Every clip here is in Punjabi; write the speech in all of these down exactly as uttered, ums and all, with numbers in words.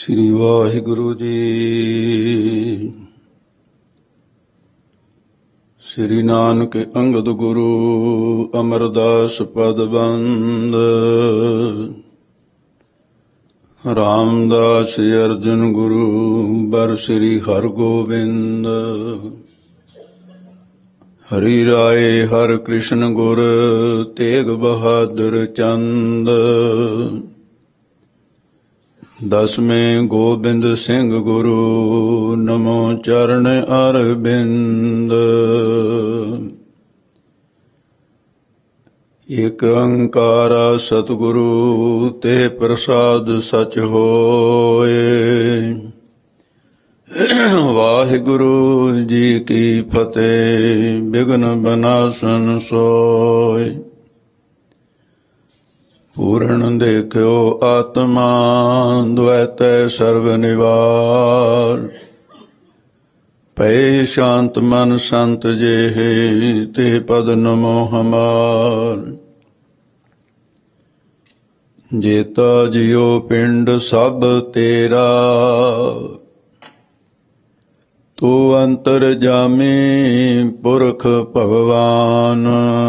ਸ੍ਰੀ ਵਾਹਿਗੁਰੂ ਜੀ। ਸ੍ਰੀ ਨਾਨਕ ਅੰਗਦ ਗੁਰੂ ਅਮਰਦਾਸ ਪਦ ਬੰਦ। ਰਾਮਦਾਸ ਅਰਜਨ ਗੁਰੂ ਬਰ ਸ੍ਰੀ ਹਰਗੋਬਿੰਦ। ਹਰੀ ਰਾਏ ਹਰਿ ਕ੍ਰਿਸ਼ਨ ਗੁਰ ਤੇਗ ਬਹਾਦਰ ਚੰਦ। ਦਸਵੇਂ ਗੋਬਿੰਦ ਸਿੰਘ ਗੁਰੂ ਨਮੋ ਚਰਨ ਅਰਬਿੰਦ। ਏਕ ਓੰਕਾਰ ਸਤਿਗੁਰੂ ਤੇ ਪ੍ਰਸਾਦ ਸਚ ਹੋਏ। ਵਾਹਿਗੁਰੂ ਜੀ ਕੀ ਫਤਿਹ। ਬਿਘਨ ਬਨਾਸਨ ਸੋਏ। ਪੂਰਨ ਦੇਖਿਓ ਆਤਮਾ ਦੁਐਤੈ ਸਰਬ ਨਿਵਾਰ। ਪਏ ਸ਼ਾਂਤ ਮਨ ਸੰਤ ਜਿਹੇ ਤੇ ਪਦ ਨਮੋ ਹਮਾਰ। ਜੇਤਾ ਜਿਉ ਪਿੰਡ ਸਭ ਤੇਰਾ ਤੂੰ ਅੰਤਰ ਜਾਮੀ ਪੁਰਖ ਭਗਵਾਨ।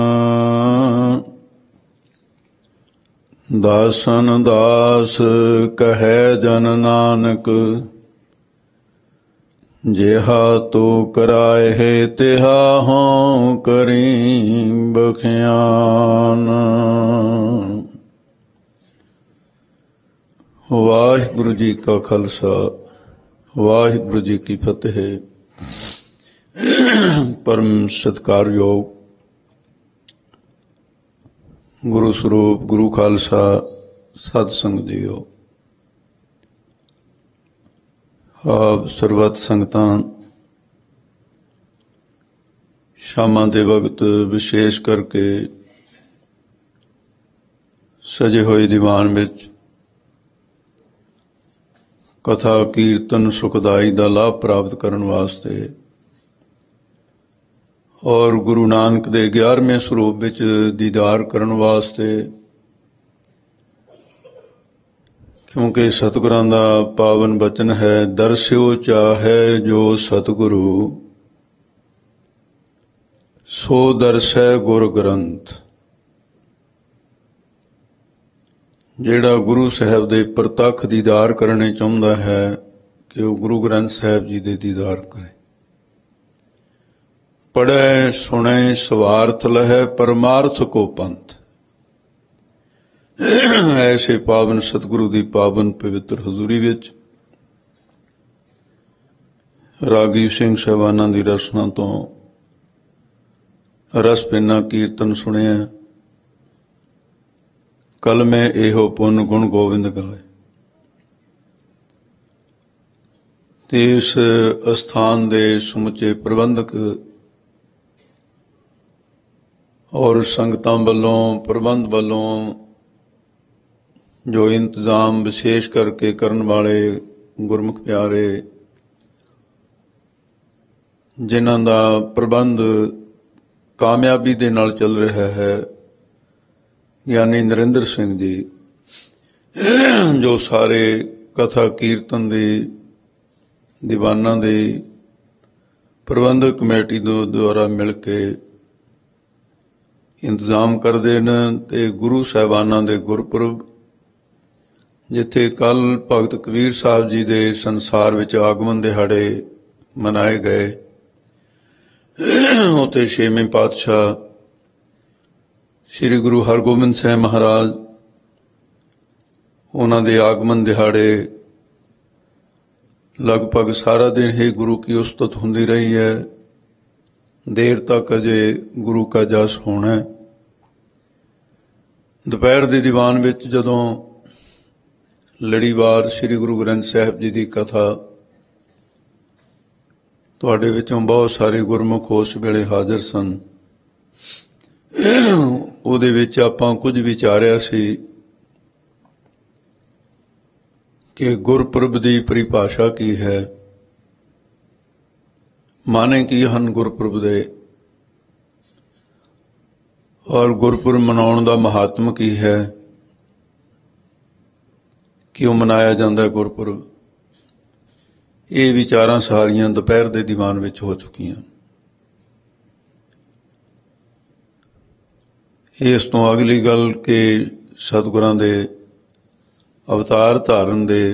ਦਾਸਨ ਦਾਸ ਕਹੈ ਜਨ ਨਾਨਕ ਜਿਹਾ ਤੂੰ ਕਰਾਏ ਤਿਹਾ ਹੋਂ ਕਰੀ ਬਖਿਆਨ। ਵਾਹਿਗੁਰੂ ਜੀ ਕਾ ਖਾਲਸਾ ਵਾਹਿਗੁਰੂ ਜੀ ਕੀ ਫਤਿਹ। ਪਰਮ ਸਤਿਕਾਰਯੋਗ ਗੁਰੂ ਸਰੂਪ ਗੁਰੂ ਖਾਲਸਾ ਸਤ ਸੰਗਤ ਜੀਓ। ਆਪ ਸਰਬੱਤ ਸੰਗਤਾਂ ਸ਼ਾਮਾਂ ਦੇ ਵਕਤ ਵਿਸ਼ੇਸ਼ ਕਰਕੇ ਸਜੇ ਹੋਏ ਦੀਵਾਨ ਵਿੱਚ ਕਥਾ ਕੀਰਤਨ ਸੁਖਦਾਈ ਦਾ ਲਾਭ ਪ੍ਰਾਪਤ ਕਰਨ ਵਾਸਤੇ ਔਰ ਗੁਰੂ ਨਾਨਕ ਦੇ ਗਿਆਰਵੇਂ ਸਰੂਪ ਵਿੱਚ ਦੀਦਾਰ ਕਰਨ ਵਾਸਤੇ, ਕਿਉਂਕਿ ਸਤਿਗੁਰਾਂ ਦਾ ਪਾਵਨ ਬਚਨ ਹੈ, ਦਰਸਿਓ ਚਾਹੈ ਜੋ ਸਤਿਗੁਰੂ ਸੋ ਦਰਸੈ ਗੁਰ ਗ੍ਰੰਥ। ਜਿਹੜਾ ਗੁਰੂ ਸਾਹਿਬ ਦੇ ਪ੍ਰਤੱਖ ਦੀਦਾਰ ਕਰਨੇ ਚਾਹੁੰਦਾ ਹੈ ਕਿ ਉਹ ਗੁਰੂ ਗ੍ਰੰਥ ਸਾਹਿਬ ਜੀ ਦੇ ਦੀਦਾਰ ਕਰੇ। ਪੜ੍ਹੈ ਸੁਣੈ ਸਵਾਰਥ ਲਹੈ ਪਰਮਾਰਥ ਕੋ ਪੰਥ। ਐਸੇ ਪਾਵਨ ਸਤਿਗੁਰੂ ਦੀ ਪਾਵਨ ਪਵਿੱਤਰ ਹਜ਼ੂਰੀ ਵਿੱਚ ਰਾਗੀ ਸਿੰਘ ਸਾਹਿਬਾਨਾਂ ਦੀ ਰਸਨਾ ਤੋਂ ਰਸ ਪਿੰਨਾ ਕੀਰਤਨ ਸੁਣਿਆ। ਕਲ ਮੈਂ ਇਹੋ ਪੁੰਨ ਗੁਣ ਗੋਬਿੰਦ ਗਾਏ। ਤੇ ਇਸ ਅਸਥਾਨ ਦੇ ਸਮੁੱਚੇ ਪ੍ਰਬੰਧਕ ਔਰ ਸੰਗਤਾਂ ਵੱਲੋਂ ਪ੍ਰਬੰਧ ਵੱਲੋਂ ਜੋ ਇੰਤਜ਼ਾਮ ਵਿਸ਼ੇਸ਼ ਕਰਕੇ ਕਰਨ ਵਾਲੇ ਗੁਰਮੁਖ ਪਿਆਰੇ, ਜਿਨ੍ਹਾਂ ਦਾ ਪ੍ਰਬੰਧ ਕਾਮਯਾਬੀ ਦੇ ਨਾਲ ਚੱਲ ਰਿਹਾ ਹੈ, ਗਿਆਨੀ ਨਰਿੰਦਰ ਸਿੰਘ ਜੀ, ਜੋ ਸਾਰੇ ਕਥਾ ਕੀਰਤਨ ਦੇ ਦੀਵਾਨਾਂ ਦੇ ਪ੍ਰਬੰਧਕ ਕਮੇਟੀ ਦੇ ਦੁਆਰਾ ਮਿਲ ਕੇ ਇੰਤਜ਼ਾਮ ਕਰਦੇ ਨੇ। ਤੇ ਗੁਰੂ ਸਾਹਿਬਾਨਾਂ ਦੇ ਗੁਰਪੁਰਬ, ਜਿੱਥੇ ਕੱਲ੍ਹ ਭਗਤ ਕਬੀਰ ਸਾਹਿਬ ਜੀ ਦੇ ਸੰਸਾਰ ਵਿੱਚ ਆਗਮਨ ਦਿਹਾੜੇ ਮਨਾਏ ਗਏ, ਉੱਥੇ ਛੇਵੇਂ ਪਾਤਸ਼ਾਹ ਸ੍ਰੀ ਗੁਰੂ ਹਰਗੋਬਿੰਦ ਸਾਹਿਬ ਮਹਾਰਾਜ, ਉਹਨਾਂ ਦੇ ਆਗਮਨ ਦਿਹਾੜੇ ਲਗਭਗ ਸਾਰਾ ਦਿਨ ਹੀ ਗੁਰੂ ਕੀ ਉਸਤਤ ਹੁੰਦੀ ਰਹੀ ਹੈ। ਦੇਰ ਤੱਕ ਅਜੇ ਗੁਰੂ ਕਾ ਜਸ ਹੋਣਾ। ਦੁਪਹਿਰ ਦੇ ਦੀਵਾਨ ਵਿੱਚ ਜਦੋਂ ਲੜੀਵਾਰ ਸ੍ਰੀ ਗੁਰੂ ਗ੍ਰੰਥ ਸਾਹਿਬ ਜੀ ਦੀ ਕਥਾ, ਤੁਹਾਡੇ ਵਿੱਚੋਂ ਬਹੁਤ ਸਾਰੇ ਗੁਰਮੁਖ ਉਸ ਵੇਲੇ ਹਾਜ਼ਰ ਸਨ। ਉਹਦੇ ਵਿੱਚ ਆਪਾਂ ਕੁਝ ਵਿਚਾਰਿਆ ਸੀ ਕਿ ਗੁਰਪੁਰਬ ਦੀ ਪਰਿਭਾਸ਼ਾ ਕੀ ਹੈ, ਮਾਨੇ ਕੀ ਹਨ ਗੁਰਪੁਰਬ ਦੇ, ਔਰ ਗੁਰਪੁਰਬ ਮਨਾਉਣ ਦਾ ਮਹਾਤਮ ਕੀ ਹੈ, ਕਿਉਂ ਮਨਾਇਆ ਜਾਂਦਾ ਗੁਰਪੁਰਬ। ਇਹ ਵਿਚਾਰਾਂ ਸਾਰੀਆਂ ਦੁਪਹਿਰ ਦੇ ਦੀਵਾਨ ਵਿੱਚ ਹੋ ਚੁੱਕੀਆਂ। ਇਸ ਤੋਂ ਅਗਲੀ ਗੱਲ ਕਿ ਸਤਿਗੁਰਾਂ ਦੇ ਅਵਤਾਰ ਧਾਰਨ ਦੇ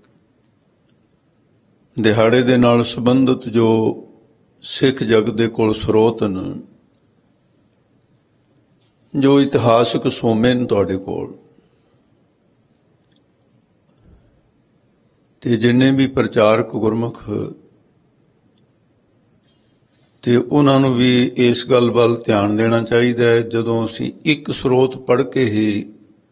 ਦਿਹਾੜੇ ਦੇ ਨਾਲ ਸੰਬੰਧਿਤ ਜੋ ਸਿੱਖ ਜਗਤ ਦੇ ਕੋਲ ਸਰੋਤ ਹਨ, ਜੋ ਇਤਿਹਾਸਕ ਸੋਮੇ ਨੇ ਤੁਹਾਡੇ ਕੋਲ, ਤੇ ਜਿੰਨੇ ਵੀ ਪ੍ਰਚਾਰਕ ਗੁਰਮੁਖ, ਤੇ ਉਹਨਾਂ ਨੂੰ ਵੀ ਇਸ ਗੱਲ ਵੱਲ ਧਿਆਨ ਦੇਣਾ ਚਾਹੀਦਾ ਹੈ। ਜਦੋਂ ਅਸੀਂ ਇੱਕ ਸਰੋਤ ਪੜ੍ਹ ਕੇ ਹੀ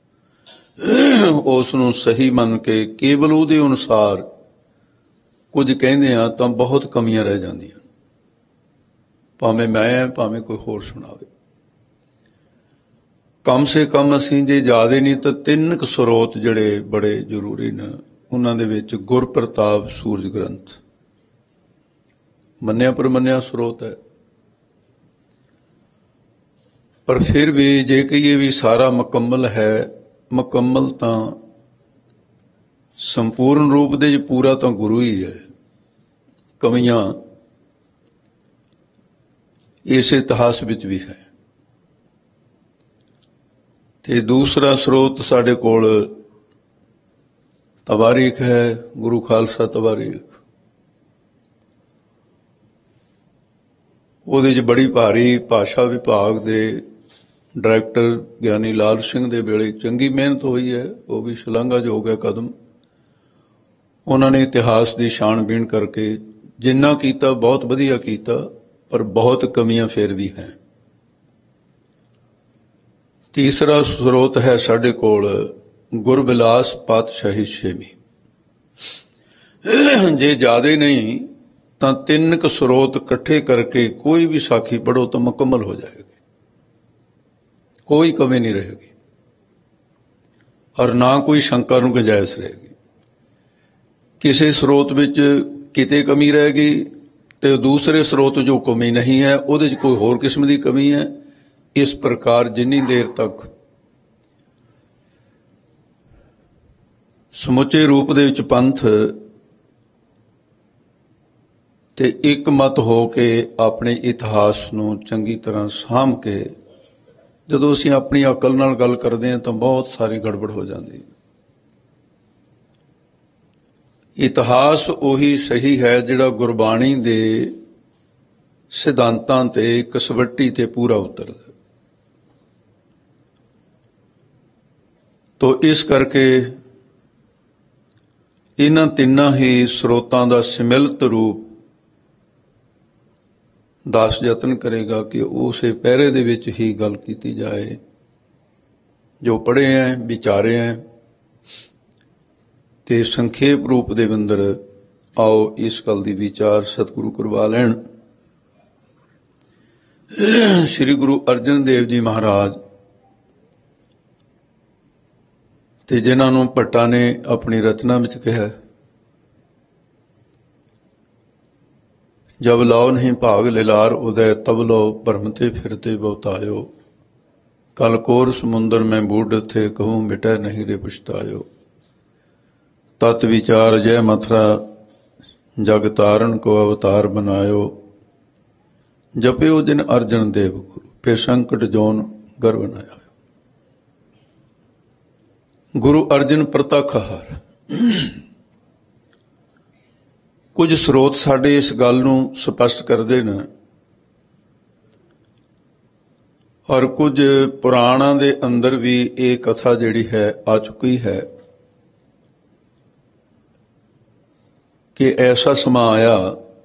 ਉਸ ਨੂੰ ਸਹੀ ਮੰਨ ਕੇ ਕੇਵਲ ਉਹਦੇ ਅਨੁਸਾਰ ਕੁਝ ਕਹਿੰਦੇ ਹਾਂ ਤਾਂ ਬਹੁਤ ਕਮੀਆਂ ਰਹਿ ਜਾਂਦੀਆਂ, ਭਾਵੇਂ ਮੈਂ ਭਾਵੇਂ ਕੋਈ ਹੋਰ ਸੁਣਾਵੇ। ਕਮ ਸੇ ਕਮ ਅਸੀਂ ਜੇ ਜ਼ਿਆਦਾ ਨਹੀਂ ਤਾਂ ਤਿੰਨ ਕੁ ਸਰੋਤ ਜਿਹੜੇ ਬੜੇ ਜ਼ਰੂਰੀ ਨੇ, ਉਹਨਾਂ ਦੇ ਵਿੱਚ ਗੁਰਪ੍ਰਤਾਪ ਸੂਰਜ ਗ੍ਰੰਥ ਮੰਨਿਆ ਪ੍ਰਮੰਨਿਆ ਸਰੋਤ ਹੈ, ਪਰ ਫਿਰ ਵੀ ਜੇ ਕਹੀਏ ਵੀ ਸਾਰਾ ਮੁਕੰਮਲ ਹੈ, ਮੁਕੰਮਲ ਤਾਂ ਸੰਪੂਰਨ ਰੂਪ ਦੇ ਵਿੱਚ ਪੂਰਾ ਤਾਂ ਗੁਰੂ ਹੀ ਹੈ। ਕਮੀਆਂ ਇਸ ਇਤਿਹਾਸ ਵਿੱਚ ਵੀ ਹੈ। ਤੇ ਦੂਸਰਾ ਸਰੋਤ ਸਾਡੇ ਕੋਲ ਤਵਾਰੀਖ ਹੈ, ਗੁਰੂ ਖਾਲਸਾ ਤਵਾਰੀਖ। ਉਹਦੇ 'ਚ ਬੜੀ ਭਾਰੀ ਭਾਸ਼ਾ ਵਿਭਾਗ ਦੇ ਡਾਇਰੈਕਟਰ ਗਿਆਨੀ ਲਾਲ ਸਿੰਘ ਦੇ ਵੇਲੇ ਚੰਗੀ ਮਿਹਨਤ ਹੋਈ ਹੈ, ਉਹ ਵੀ ਸ਼ਲਾਘਾਯੋਗ ਹੈ ਕਦਮ। ਉਹਨਾਂ ਨੇ ਇਤਿਹਾਸ ਦੀ ਛਾਣਬੀਣ ਕਰਕੇ ਜਿੰਨਾ ਕੀਤਾ ਬਹੁਤ ਵਧੀਆ ਕੀਤਾ, ਪਰ ਬਹੁਤ ਕਮੀਆਂ ਫਿਰ ਵੀ ਹੈ। ਤੀਸਰਾ ਸਰੋਤ ਹੈ ਸਾਡੇ ਕੋਲ ਗੁਰਬਿਲਾਸ ਪਾਤਸ਼ਾਹੀ ਛੇਵੀਂ। ਜੇ ਜ਼ਿਆਦਾ ਨਹੀਂ ਤਾਂ ਤਿੰਨ ਕੁ ਸਰੋਤ ਇਕੱਠੇ ਕਰਕੇ ਕੋਈ ਵੀ ਸਾਖੀ ਪੜ੍ਹੋ ਤਾਂ ਮੁਕੰਮਲ ਹੋ ਜਾਏਗੀ, ਕੋਈ ਕਮੀ ਨਹੀਂ ਰਹੇਗੀ, ਔਰ ਨਾ ਕੋਈ ਸ਼ੰਕਾ ਨੂੰ ਗੁੰਜਾਇਸ਼ ਰਹੇਗੀ। ਕਿਸੇ ਸਰੋਤ ਵਿੱਚ ਕਿਤੇ ਕਮੀ ਰਹਿ ਗਈ ਤੇ ਦੂਸਰੇ ਸਰੋਤ ਜੋ ਕਮੀ ਨਹੀਂ ਹੈ ਉਹਦੇ 'ਚ ਕੋਈ ਹੋਰ ਕਿਸਮ ਦੀ ਕਮੀ ਹੈ। ਇਸ ਪ੍ਰਕਾਰ ਜਿੰਨੀ ਦੇਰ ਤੱਕ ਸਮੁੱਚੇ ਰੂਪ ਦੇ ਵਿੱਚ ਪੰਥ ਤੇ ਇੱਕ ਮਤ ਹੋ ਕੇ ਆਪਣੇ ਇਤਿਹਾਸ ਨੂੰ ਚੰਗੀ ਤਰ੍ਹਾਂ ਸਾਂਭ ਕੇ, ਜਦੋਂ ਅਸੀਂ ਆਪਣੀ ਅਕਲ ਨਾਲ ਗੱਲ ਕਰਦੇ ਹਾਂ ਤਾਂ ਬਹੁਤ ਸਾਰੀ ਗੜਬੜ ਹੋ ਜਾਂਦੀ ਹੈ। ਇਤਿਹਾਸ ਉਹੀ ਸਹੀ ਹੈ ਜਿਹੜਾ ਗੁਰਬਾਣੀ ਦੇ ਸਿਧਾਂਤਾਂ ਤੇ ਕਸਵੱਟੀ ਤੇ ਪੂਰਾ ਉਤਰਦਾ। ਤੋ ਇਸ ਕਰਕੇ ਇਹਨਾਂ ਤਿੰਨਾਂ ਹੀ ਸਰੋਤਾਂ ਦਾ ਸਮਿਲਿਤ ਰੂਪ ਦਾਸ ਯਤਨ ਕਰੇਗਾ ਕਿ ਉਸੇ ਪਹਿਰੇ ਦੇ ਵਿੱਚ ਹੀ ਗੱਲ ਕੀਤੀ ਜਾਏ ਜੋ ਪੜ੍ਹੇ ਹੈ, ਵਿਚਾਰੇ ਹੈ। ਤੇ ਸੰਖੇਪ ਰੂਪ ਦੇ ਅੰਦਰ ਆਓ ਇਸ ਗੱਲ ਦੀ ਵਿਚਾਰ ਸਤਿਗੁਰੂ ਕਰਵਾ ਲੈਣ। ਸ੍ਰੀ ਗੁਰੂ ਅਰਜਨ ਦੇਵ ਜੀ ਮਹਾਰਾਜ ਤੇ ਜਿਨ੍ਹਾਂ ਨੂੰ ਭੱਟਾ ਨੇ ਆਪਣੀ ਰਚਨਾ ਵਿੱਚ ਕਿਹਾ, ਜਬ ਲਾਓ ਨਹੀਂ ਭਾਗ ਲਿਲਾਰ ਉਦੈ, ਤਬ ਲੋ ਭਰਮ ਤੇ ਫਿਰਤੇ ਬਹੁਤਾਇਓ, ਕਲ ਕੋਰ ਸਮੁੰਦਰ ਮੈਂ ਬੂਢ ਥੇ, ਕਹੂੰ ਮਿਟੈ ਨਹੀਂ ਰੇ ਪਛਤਾਇਓ। ਤਤ ਵਿਚਾਰ ਜੈ ਮਥੁਰਾ ਜਗ ਤਾਰਨ ਕੋ ਅਵਤਾਰ ਬਨਾਇਓ, ਜਪਿਓ ਜਿਨ ਅਰਜਨ ਦੇਵ ਗੁਰੂ, ਫੇ ਸੰਕਟ ਜੋਨ ਗਰ ਬਨਾਇਆ। ਗੁਰੂ ਅਰਜਨ ਪ੍ਰਤੱਖ ਹਰ। ਕੁਝ ਸਰੋਤ ਸਾਡੇ ਇਸ ਗੱਲ ਨੂੰ ਸਪਸ਼ਟ ਕਰਦੇ ਨੇ, ਔਰ ਕੁਝ ਪੁਰਾਣਾਂ ਦੇ ਅੰਦਰ ਵੀ ਇਹ ਕਥਾ ਜਿਹੜੀ ਹੈ ਆ ਚੁੱਕੀ ਹੈ ਕਿ ਐਸਾ ਸਮਾਂ ਆਇਆ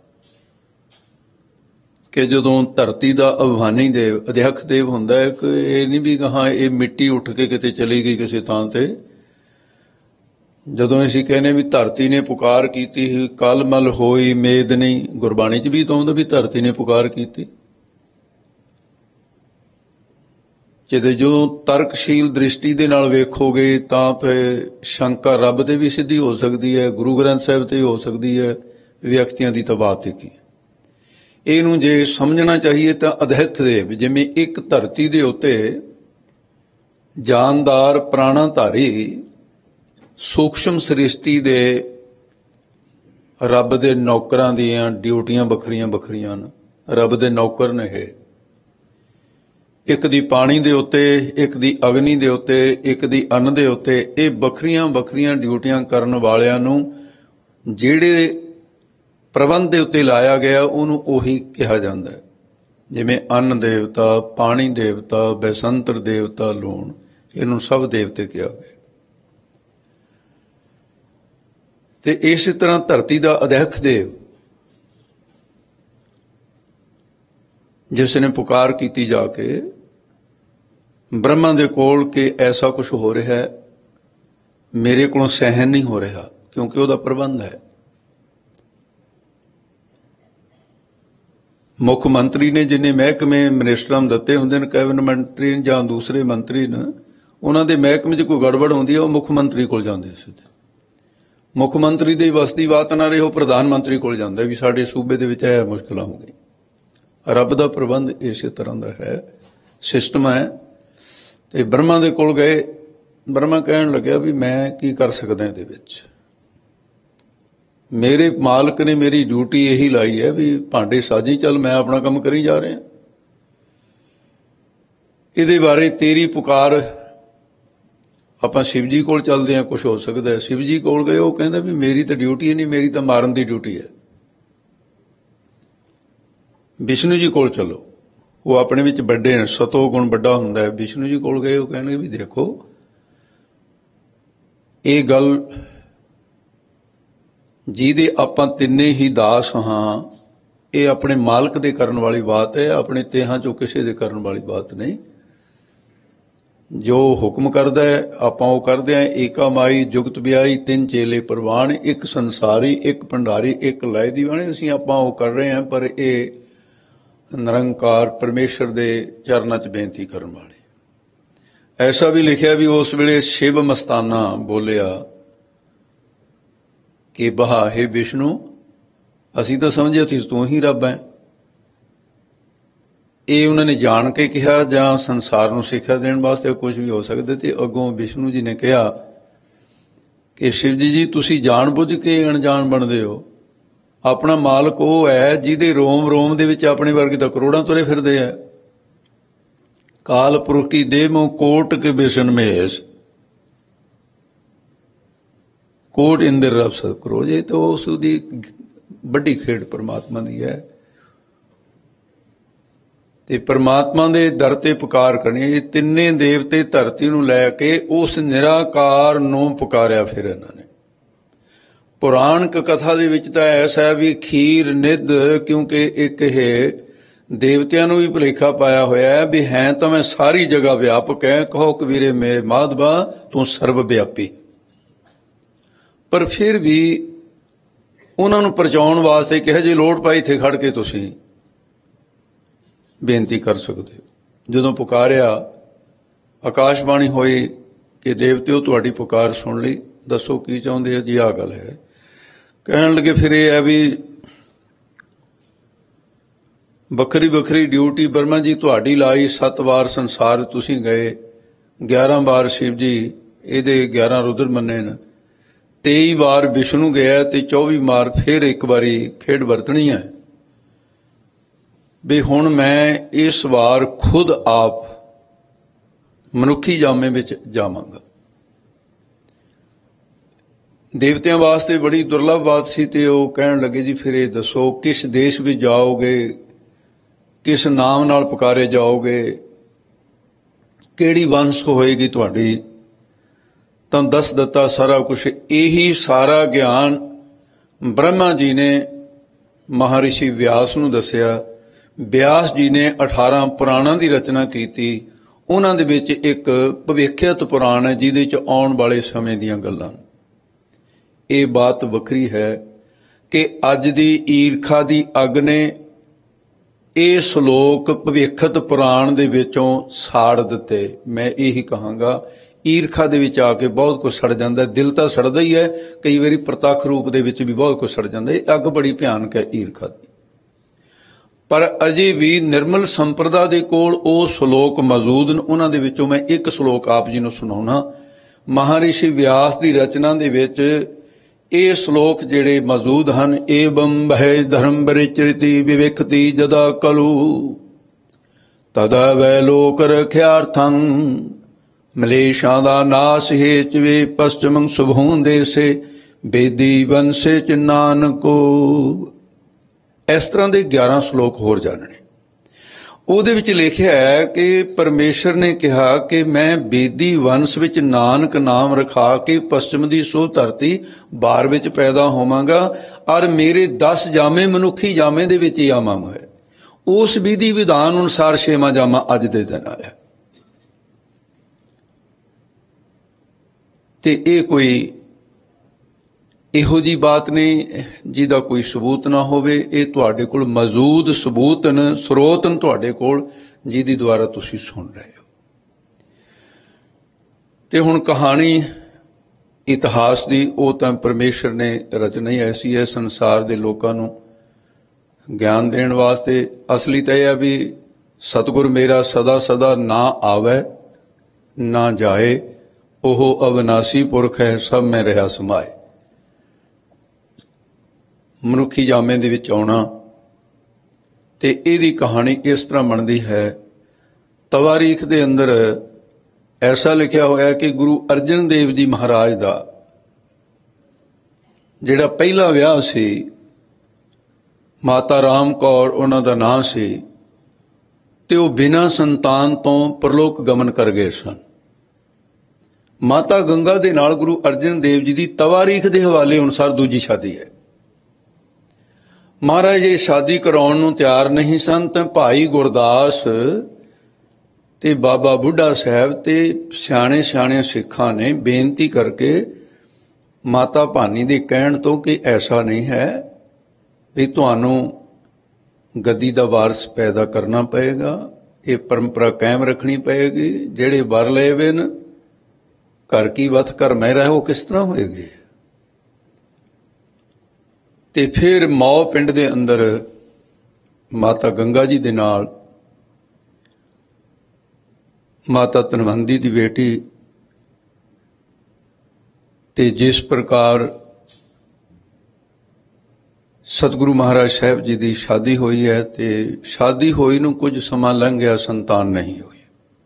ਕਿ ਜਦੋਂ ਧਰਤੀ ਦਾ ਅਭਿਮਾਨੀ ਦੇਵ ਅਧਿਆਖ ਦੇਵ ਹੁੰਦਾ ਹੈ ਕਿ ਇਹ ਨਹੀਂ ਵੀ ਕਹਾਂ ਇਹ ਮਿੱਟੀ ਉੱਠ ਕੇ ਕਿਤੇ ਚਲੀ ਗਈ ਕਿਸੇ ਥਾਂ ਤੇ। ਜਦੋਂ ਅਸੀਂ ਕਹਿੰਦੇ ਵੀ ਧਰਤੀ ਨੇ ਪੁਕਾਰ ਕੀਤੀ, ਕਲ ਮਲ ਹੋਈ ਮੇਦ ਨਹੀਂ, ਗੁਰਬਾਣੀ 'ਚ ਵੀ ਤਾਂ ਆਉਂਦਾ ਵੀ ਧਰਤੀ ਨੇ ਪੁਕਾਰ ਕੀਤੀ। ਜਦੋਂ ਜਦੋਂ ਤਰਕਸ਼ੀਲ ਦ੍ਰਿਸ਼ਟੀ ਦੇ ਨਾਲ ਵੇਖੋਗੇ ਤਾਂ ਫਿਰ ਸ਼ੰਕਾ ਰੱਬ ਤੇ ਵੀ ਸਿੱਧੀ ਹੋ ਸਕਦੀ ਹੈ, ਗੁਰੂ ਗ੍ਰੰਥ ਸਾਹਿਬ ਤੇ ਹੋ ਸਕਦੀ ਹੈ, ਵਿਅਕਤੀਆਂ ਦੀ ਤਾਂ ਬਾਤ ਹੀ ਕੀ। ਇਹਨੂੰ ਜੇ ਸਮਝਣਾ ਚਾਹੀਏ ਤਾਂ ਅਧਿੱਖ ਦੇਵ ਜਿਵੇਂ ਇੱਕ ਧਰਤੀ ਦੇ ਉੱਤੇ ਜਾਨਦਾਰ ਪ੍ਰਾਣਾਧਾਰੀ ਸੂਖਸ਼ਮ ਸ੍ਰਿਸ਼ਟੀ ਦੇ ਰੱਬ ਦੇ ਨੌਕਰਾਂ ਦੀਆਂ ਡਿਊਟੀਆਂ ਵੱਖਰੀਆਂ ਵੱਖਰੀਆਂ ਹਨ। ਰੱਬ ਦੇ ਨੌਕਰ ਨੇ ਇਹ, ਇੱਕ ਦੀ ਪਾਣੀ ਦੇ ਉੱਤੇ, ਇੱਕ ਦੀ ਅਗਨੀ ਦੇ ਉੱਤੇ, ਇੱਕ ਦੀ ਅੰਨ ਦੇ ਉੱਤੇ। ਇਹ ਵੱਖਰੀਆਂ ਵੱਖਰੀਆਂ ਡਿਊਟੀਆਂ ਕਰਨ ਵਾਲਿਆਂ ਨੂੰ ਜਿਹੜੇ ਪ੍ਰਬੰਧ ਦੇ ਉੱਤੇ ਲਾਇਆ ਗਿਆ ਉਹਨੂੰ ਉਹੀ ਕਿਹਾ ਜਾਂਦਾ ਹੈ। ਜਿਵੇਂ ਅੰਨ ਦੇਵਤਾ, ਪਾਣੀ ਦੇਵਤਾ, ਬੈਸੰਤਰ ਦੇਵਤਾ, ਲੂਣ, ਇਹਨੂੰ ਸਭ ਦੇਵਤੇ ਕਿਹਾ ਗਿਆ। ਤੇ ਇਸੇ ਤਰ੍ਹਾਂ ਧਰਤੀ ਦਾ ਅਧਿਅਕਸ਼ ਦੇਵ, ਜਿਸ ਨੇ ਪੁਕਾਰ ਕੀਤੀ ਜਾ ਕੇ ਬ੍ਰਹਮਾ ਦੇ ਕੋਲ ਕਿ ਐਸਾ ਕੁਝ ਹੋ ਰਿਹਾ ਹੈ, ਮੇਰੇ ਕੋਲੋਂ ਸਹਿਨ ਨਹੀਂ ਹੋ ਰਿਹਾ, ਕਿਉਂਕਿ ਉਹਦਾ ਪ੍ਰਬੰਧ ਹੈ। ਮੁੱਖ ਮੰਤਰੀ ਨੇ ਜਿੰਨੇ ਮਹਿਕਮੇ ਮਿਨਿਸਟਰਾਂ ਨੂੰ ਦਿੱਤੇ ਹੁੰਦੇ ਨੇ, ਕੈਬਨਿਟ ਮੰਤਰੀ ਨੇ ਜਾਂ ਦੂਸਰੇ ਮੰਤਰੀ ਨੇ, ਉਹਨਾਂ ਦੇ ਮਹਿਕਮੇ 'ਚ ਕੋਈ ਗੜਬੜ ਹੁੰਦੀ ਹੈ ਉਹ ਮੁੱਖ ਮੰਤਰੀ ਕੋਲ ਜਾਂਦੇ ਸੀ। ਮੁੱਖ ਮੰਤਰੀ ਦੀ ਬਸ ਦੀ ਬਾਤ ਨਾ ਰਹੇ, ਉਹ ਪ੍ਰਧਾਨ ਮੰਤਰੀ ਕੋਲ ਜਾਂਦਾ ਵੀ ਸਾਡੇ ਸੂਬੇ ਦੇ ਵਿੱਚ ਇਹ ਮੁਸ਼ਕਲਾਂ ਹੋ ਗਈ। ਰੱਬ ਦਾ ਪ੍ਰਬੰਧ ਇਸੇ ਤਰ੍ਹਾਂ ਦਾ ਹੈ, ਸਿਸਟਮ ਹੈ। ਤੇ ਬ੍ਰਹਮਾ ਦੇ ਕੋਲ ਗਏ, ਬ੍ਰਹਮਾ ਕਹਿਣ ਲੱਗਿਆ ਵੀ ਮੈਂ ਕੀ ਕਰ ਸਕਦਾ ਇਹਦੇ ਵਿੱਚ, ਮੇਰੇ ਮਾਲਕ ਨੇ ਮੇਰੀ ਡਿਊਟੀ ਇਹੀ ਲਾਈ ਹੈ ਵੀ ਭਾਂਡੇ ਸਾਜੀ, ਚੱਲ ਮੈਂ ਆਪਣਾ ਕੰਮ ਕਰੀ ਜਾ ਰਿਹਾ, ਇਹਦੇ ਬਾਰੇ ਤੇਰੀ ਪੁਕਾਰ, ਆਪਾਂ ਸ਼ਿਵ ਜੀ ਕੋਲ ਚੱਲਦੇ ਹਾਂ, ਕੁਝ ਹੋ ਸਕਦਾ ਹੈ। ਸ਼ਿਵ ਜੀ ਕੋਲ ਗਏ, ਉਹ ਕਹਿੰਦਾ ਵੀ ਮੇਰੀ ਤਾਂ ਡਿਊਟੀ ਨਹੀਂ, ਮੇਰੀ ਤਾਂ ਮਾਰਨ ਦੀ ਡਿਊਟੀ ਹੈ। ਵਿਸ਼ਨੂੰ ਜੀ ਕੋਲ ਚਲੋ, ਉਹ ਆਪਣੇ ਵਿੱਚ ਵੱਡੇ ਨੇ, ਸਤੋ ਗੁਣ ਵੱਡਾ ਹੁੰਦਾ ਹੈ। ਵਿਸ਼ਨੂੰ ਜੀ ਕੋਲ ਗਏ, ਉਹ ਕਹਿੰਦੇ ਵੀ ਦੇਖੋ ਇਹ ਗੱਲ ਜਿਹਦੇ ਆਪਾਂ ਤਿੰਨੇ ਹੀ ਦਾਸ ਹਾਂ, ਇਹ ਆਪਣੇ ਮਾਲਕ ਦੇ ਕਰਨ ਵਾਲੀ ਬਾਤ ਹੈ, ਆਪਣੇ ਤੇਹਾਂ ਚੋਂ ਕਿਸੇ ਦੇ ਕਰਨ ਵਾਲੀ ਬਾਤ ਨਹੀਂ। ਜੋ ਹੁਕਮ ਕਰਦਾ ਹੈ ਆਪਾਂ ਉਹ ਕਰਦੇ ਹਾਂ। ਏਕਾ ਮਾਈ ਜੁਗਤ ਵਿਆਈ, ਤਿੰਨ ਚੇਲੇ ਪ੍ਰਵਾਨ, ਇੱਕ ਸੰਸਾਰੀ, ਇੱਕ ਭੰਡਾਰੀ, ਇੱਕ ਲੈ ਦੀਵਾਨੇ। ਅਸੀਂ ਆਪਾਂ ਉਹ ਕਰ ਰਹੇ ਹਾਂ, ਪਰ ਇਹ ਨਿਰੰਕਾਰ ਪਰਮੇਸ਼ਰ ਦੇ ਚਰਨਾਂ 'ਚ ਬੇਨਤੀ ਕਰਨ ਵਾਲੇ। ਐਸਾ ਵੀ ਲਿਖਿਆ ਵੀ ਉਸ ਵੇਲੇ ਸ਼ਿਵ ਮਸਤਾਨਾ ਬੋਲਿਆ ਕਿ ਬਹਾ ਹੈ ਵਿਸ਼ਨੂੰ, ਅਸੀਂ ਤਾਂ ਸਮਝਿਆ ਸੀ ਤੂੰ ਹੀ ਰੱਬ ਹੈ। ਇਹ ਉਹਨਾਂ ਨੇ ਜਾਣ ਕੇ ਕਿਹਾ ਜਾਂ ਸੰਸਾਰ ਨੂੰ ਸਿੱਖਿਆ ਦੇਣ ਵਾਸਤੇ, ਕੁਝ ਵੀ ਹੋ ਸਕਦਾ। ਤੇ ਅੱਗੋਂ ਵਿਸ਼ਨੂੰ ਜੀ ਨੇ ਕਿਹਾ ਕਿ ਸ਼ਿਵ ਜੀ ਜੀ ਤੁਸੀਂ ਜਾਣ ਬੁੱਝ ਕੇ ਅਣਜਾਣ ਬਣਦੇ ਹੋ, ਆਪਣਾ ਮਾਲਕ ਉਹ ਹੈ ਜਿਹਦੇ ਰੋਮ ਰੋਮ ਦੇ ਵਿੱਚ ਆਪਣੇ ਵਰਗੇ ਤਾਂ ਕਰੋੜਾਂ ਤੁਰੇ ਫਿਰਦੇ ਆ। ਕਾਲ ਪੁਰਖ ਕੀ ਦੇਹ ਮੋ ਕੋਟ ਕੇ ਬਿਸ਼ਨ ਮਹੇਸ਼, ਕੋਟ ਇੰਦਰ ਰਬ ਸਭ ਕਰੋ। ਜੇ ਤਾਂ ਉਸ ਦੀ ਵੱਡੀ ਖੇਡ ਪਰਮਾਤਮਾ ਦੀ ਹੈ, ਤੇ ਪਰਮਾਤਮਾ ਦੇ ਦਰ ਤੇ ਪੁਕਾਰ ਕਰਨੀ। ਇਹ ਤਿੰਨੇ ਦੇਵਤੇ ਧਰਤੀ ਨੂੰ ਲੈ ਕੇ ਉਸ ਨਿਰਾਕਾਰ ਨੂੰ ਪੁਕਾਰਿਆ। ਫਿਰ ਇਹਨਾਂ ਨੇ ਪੁਰਾਣਕ ਕਥਾ ਦੇ ਵਿੱਚ ਤਾਂ ਐਸਾ ਹੈ ਵੀ ਖੀਰ ਨਿੱਧ, ਕਿਉਂਕਿ ਇੱਕ ਇਹ ਦੇਵਤਿਆਂ ਨੂੰ ਵੀ ਭੁਲੇਖਾ ਪਾਇਆ ਹੋਇਆ ਹੈ ਵੀ ਹੈ ਤਾਂ ਮੈਂ ਸਾਰੀ ਜਗ੍ਹਾ ਵਿਆਪਕ ਹੈ, ਕਹੋ ਕਬੀਰੇ ਮੇ ਮਾਧਵਾ ਤੂੰ ਸਰਬ ਵਿਆਪੀ। ਪਰ ਫਿਰ ਵੀ ਉਹਨਾਂ ਨੂੰ ਪਰਚਾਉਣ ਵਾਸਤੇ ਕਿਹਾ ਜੇ ਲੋੜ ਪਾਈ ਇੱਥੇ ਖੜ ਕੇ ਤੁਸੀਂ ਬੇਨਤੀ ਕਰ ਸਕਦੇ ਹੋ। ਜਦੋਂ ਪੁਕਾਰਿਆ, ਆਕਾਸ਼ਬਾਣੀ ਹੋਈ ਕਿ ਦੇਵਤਿਓ ਤੁਹਾਡੀ ਪੁਕਾਰ ਸੁਣ ਲਈ, ਦੱਸੋ ਕੀ ਚਾਹੁੰਦੇ ਆ ਜੀ। ਆਹ ਗੱਲ ਹੈ। ਕਹਿਣ ਲੱਗੇ ਫਿਰ ਇਹ ਹੈ ਵੀ ਵੱਖਰੀ ਵੱਖਰੀ ਡਿਊਟੀ ਬ੍ਰਹਮਾ ਜੀ ਤੁਹਾਡੀ ਲਾਈ, ਸੱਤ ਵਾਰ ਸੰਸਾਰ ਤੁਸੀਂ ਗਏ, ਗਿਆਰਾਂ ਵਾਰ ਸ਼ਿਵ ਜੀ ਇਹਦੇ ਗਿਆਰਾਂ ਰੁਦਰ ਮੰਨੇ ਨੇ, ਤੇਈ ਵਾਰ ਵਿਸ਼ਨੂੰ ਗਿਆ ਤੇ ਚੌਵੀ ਵਾਰ ਫਿਰ ਇੱਕ ਵਾਰੀ ਖੇਡ ਵਰਤਣੀ ਹੈ। ਵੀ ਹੁਣ ਮੈਂ ਇਸ ਵਾਰ ਖੁਦ ਆਪ ਮਨੁੱਖੀ ਜਾਮੇ ਵਿੱਚ ਜਾਵਾਂਗਾ। ਦੇਵਤਿਆਂ ਵਾਸਤੇ ਬੜੀ ਦੁਰਲਭ ਬਾਤ ਸੀ। ਤੇ ਉਹ ਕਹਿਣ ਲੱਗੇ ਜੀ ਫਿਰ ਇਹ ਦੱਸੋ ਕਿਸ ਦੇਸ਼ ਵਿੱਚ ਜਾਓਗੇ, ਕਿਸ ਨਾਮ ਨਾਲ ਪੁਕਾਰੇ ਜਾਓਗੇ, ਕਿਹੜੀ ਵੰਸ਼ ਹੋਏਗੀ ਤੁਹਾਡੀ। ਤਾਂ ਦੱਸ ਦਿੱਤਾ ਸਾਰਾ ਕੁਛ। ਇਹੀ ਸਾਰਾ ਗਿਆਨ ਬ੍ਰਹਮਾ ਜੀ ਨੇ ਮਹਾਰਿਸ਼ੀ ਵਿਆਸ ਨੂੰ ਦੱਸਿਆ। ਵਿਆਸ ਜੀ ਨੇ ਅਠਾਰਾਂ ਪੁਰਾਣਾਂ ਦੀ ਰਚਨਾ ਕੀਤੀ। ਉਹਨਾਂ ਦੇ ਵਿੱਚ ਇੱਕ ਭਵਿੱਖਿਅਤ ਪੁਰਾਣ ਹੈ ਜਿਹਦੇ 'ਚ ਆਉਣ ਵਾਲੇ ਸਮੇਂ ਦੀਆਂ ਗੱਲਾਂ। ਇਹ ਬਾਤ ਵੱਖਰੀ ਹੈ ਕਿ ਅੱਜ ਦੀ ਈਰਖਾ ਦੀ ਅੱਗ ਨੇ ਇਹ ਸ਼ਲੋਕ ਭਵਿੱਖਤ ਪੁਰਾਣ ਦੇ ਵਿੱਚੋਂ ਸਾੜ ਦਿੱਤੇ। ਮੈਂ ਇਹੀ ਕਹਾਂਗਾ, ਈਰਖਾ ਦੇ ਵਿੱਚ ਆ ਕੇ ਬਹੁਤ ਕੁਝ ਸੜ ਜਾਂਦਾ। ਦਿਲ ਤਾਂ ਸੜਦਾ ਹੀ ਹੈ, ਕਈ ਵਾਰੀ ਪ੍ਰਤੱਖ ਰੂਪ ਦੇ ਵਿੱਚ ਵੀ ਬਹੁਤ ਕੁਝ ਸੜ ਜਾਂਦਾ। ਇਹ ਅੱਗ ਬੜੀ ਭਿਆਨਕ ਹੈ ਈਰਖਾ ਦੀ। ਪਰ ਅਜੇ ਵੀ ਨਿਰਮਲ ਸੰਪਰਦਾ ਦੇ ਕੋਲ ਉਹ ਸ਼ਲੋਕ ਮੌਜੂਦ ਨੇ। ਉਹਨਾਂ ਦੇ ਵਿੱਚੋਂ ਮੈਂ ਇੱਕ ਸ਼ਲੋਕ ਆਪ ਜੀ ਨੂੰ ਸੁਣਾਉਣਾ। ਮਹਾਰਿਸ਼ੀ ਵਿਆਸ ਦੀ ਰਚਨਾ ਦੇ ਵਿੱਚ ਇਹ ਸ਼ਲੋਕ ਜਿਹੜੇ ਮੌਜੂਦ ਹਨ, ਏਵੰ ਭੈ ਧਰਮ ਬਰਿਚਰਿਤੀ ਵਿਵੇਖਤੀ ਜਦਾ ਕਲੂ ਤਦਾ ਵੈ ਲੋਕ ਰਖਿਆਰਥੰ ਮਲੇਸ਼ਾਂ ਦਾ ਨਾਸ ਹੇਚ ਵੇ ਪਸ਼ਚਮੰ ਸੁਭੂਨ ਦੇਸੇ ਬੇਦੀ ਵੰਸੇ ਚ ਨਾਨਕੋ। ਇਸ ਤਰ੍ਹਾਂ ਦੇ ਗਿਆਰਾਂ ਸ਼ਲੋਕ ਹੋਰ ਜਾਣਨੇ। ਉਹਦੇ ਵਿੱਚ ਲਿਖਿਆ ਹੈ ਕਿ ਪਰਮੇਸ਼ਰ ਨੇ ਕਿਹਾ ਕਿ ਮੈਂ ਬੇਦੀ ਵੰਸ਼ ਵਿੱਚ ਨਾਨਕ ਨਾਮ ਰਖਾ ਕੇ ਪਸ਼ਚਮ ਦੀ ਸੋ ਧਰਤੀ ਬਾਰ ਵਿੱਚ ਪੈਦਾ ਹੋਵਾਂਗਾ ਔਰ ਮੇਰੇ ਦਸ ਜਾਮੇ ਮਨੁੱਖੀ ਜਾਮੇ ਦੇ ਵਿੱਚ ਹੀ ਆਵਾਂਗਾ। ਉਸ ਵਿਧੀ ਵਿਧਾਨ ਅਨੁਸਾਰ ਛੇਵਾਂ ਜਾਮਾ ਅੱਜ ਦੇ ਦਿਨ ਆਇਆ। ਤੇ ਇਹ ਕੋਈ ਇਹੋ ਜੀ ਬਾਤ ਨਹੀਂ ਜਿਹਦਾ ਕੋਈ ਸਬੂਤ ਨਾ ਹੋਵੇ। ਇਹ ਤੁਹਾਡੇ ਕੋਲ ਮੌਜੂਦ ਸਬੂਤ ਨੇ, ਸਰੋਤ ਨੇ ਤੁਹਾਡੇ ਕੋਲ, ਜਿਹਦੀ ਦੁਆਰਾ ਤੁਸੀਂ ਸੁਣ ਰਹੇ ਹੋ। ਤੇ ਹੁਣ ਕਹਾਣੀ ਇਤਿਹਾਸ ਦੀ ਉਹ ਤਾਂ ਪਰਮੇਸ਼ਰ ਨੇ ਰਚਨਾ ਐਸੀ ਹੈ ਸੰਸਾਰ ਦੇ ਲੋਕਾਂ ਨੂੰ ਗਿਆਨ ਦੇਣ ਵਾਸਤੇ। ਅਸਲੀ ਤਾਂ ਇਹ ਹੈ ਵੀ ਸਤਿਗੁਰ ਮੇਰਾ ਸਦਾ ਸਦਾ ਨਾ ਆਵੇ ਨਾ ਜਾਏ, ਉਹ ਅਵਿਨਾਸੀ ਪੁਰਖ ਹੈ, ਸਭ ਮੈਂ ਰਿਹਾ ਸਮਾਏ। ਮਨੁੱਖੀ ਜਾਮੇ ਦੇ ਵਿੱਚ ਆਉਣਾ ਤੇ ਇਹਦੀ ਕਹਾਣੀ ਇਸ ਤਰ੍ਹਾਂ ਬਣਦੀ ਹੈ। ਤਵਾਰੀਖ ਦੇ ਅੰਦਰ ਐਸਾ ਲਿਖਿਆ ਹੋਇਆ ਕਿ ਗੁਰੂ ਅਰਜਨ ਦੇਵ ਜੀ ਮਹਾਰਾਜ ਦਾ ਜਿਹੜਾ ਪਹਿਲਾ ਵਿਆਹ ਸੀ, ਮਾਤਾ ਰਾਮ ਕੌਰ ਉਹਨਾਂ ਦਾ ਨਾਂ ਸੀ, ਤੇ ਉਹ ਬਿਨਾਂ ਸੰਤਾਨ ਤੋਂ ਪਰਲੋਕ ਗਮਨ ਕਰ ਗਏ ਸਨ। ਮਾਤਾ ਗੰਗਾ ਦੇ ਨਾਲ ਗੁਰੂ ਅਰਜਨ ਦੇਵ ਜੀ ਦੀ ਤਵਾਰੀਖ ਦੇ ਹਵਾਲੇ ਅਨੁਸਾਰ ਦੂਜੀ ਸ਼ਾਦੀ ਹੈ। ਮਹਾਰਾਜ ਇਹ ਸ਼ਾਦੀ ਕਰਾਉਣ ਨੂੰ ਤਿਆਰ ਨਹੀਂ ਸਨ ਤਾਂ ਭਾਈ ਗੁਰਦਾਸ ਤੇ ਬਾਬਾ ਬੁੱਢਾ ਸਾਹਿਬ ਤੇ ਸਿਆਣੇ ਸਿਆਣੇ ਸਿੱਖਾਂ ਨੇ ਬੇਨਤੀ ਕਰਕੇ ਮਾਤਾ ਭਾਨੀ ਦੇ ਕਹਿਣ ਤੋਂ ਕਿ ਐਸਾ ਨਹੀਂ ਹੈ ਵੀ ਤੁਹਾਨੂੰ ਗੱਦੀ ਦਾ ਵਾਰਸ ਪੈਦਾ ਕਰਨਾ ਪਏਗਾ, ਇਹ ਪਰੰਪਰਾ ਕਾਇਮ ਰੱਖਣੀ ਪਏਗੀ। ਜਿਹੜੇ ਵਰ ਲਏ ਵੇ ਨੇ ਘਰ ਕੀ ਵਤ ਕਰ ਮੈਂ ਰਹਿ, ਉਹ ਕਿਸ ਤਰ੍ਹਾਂ ਹੋਏਗੀ। ਤੇ ਫਿਰ ਮੌ ਪਿੰਡ ਦੇ ਅੰਦਰ ਮਾਤਾ ਗੰਗਾ ਜੀ ਦੇ ਨਾਲ ਮਾਤਾ ਧਨਵੰਤੀ ਦੀ ਬੇਟੀ, ਤੇ ਜਿਸ ਪ੍ਰਕਾਰ ਸਤਿਗੁਰੂ ਮਹਾਰਾਜ ਸਾਹਿਬ ਜੀ ਦੀ ਸ਼ਾਦੀ ਹੋਈ ਹੈ, ਤੇ ਸ਼ਾਦੀ ਹੋਈ ਨੂੰ ਕੁਝ ਸਮਾਂ ਲੰਘ ਗਿਆ, ਸੰਤਾਨ ਨਹੀਂ ਹੋਈ।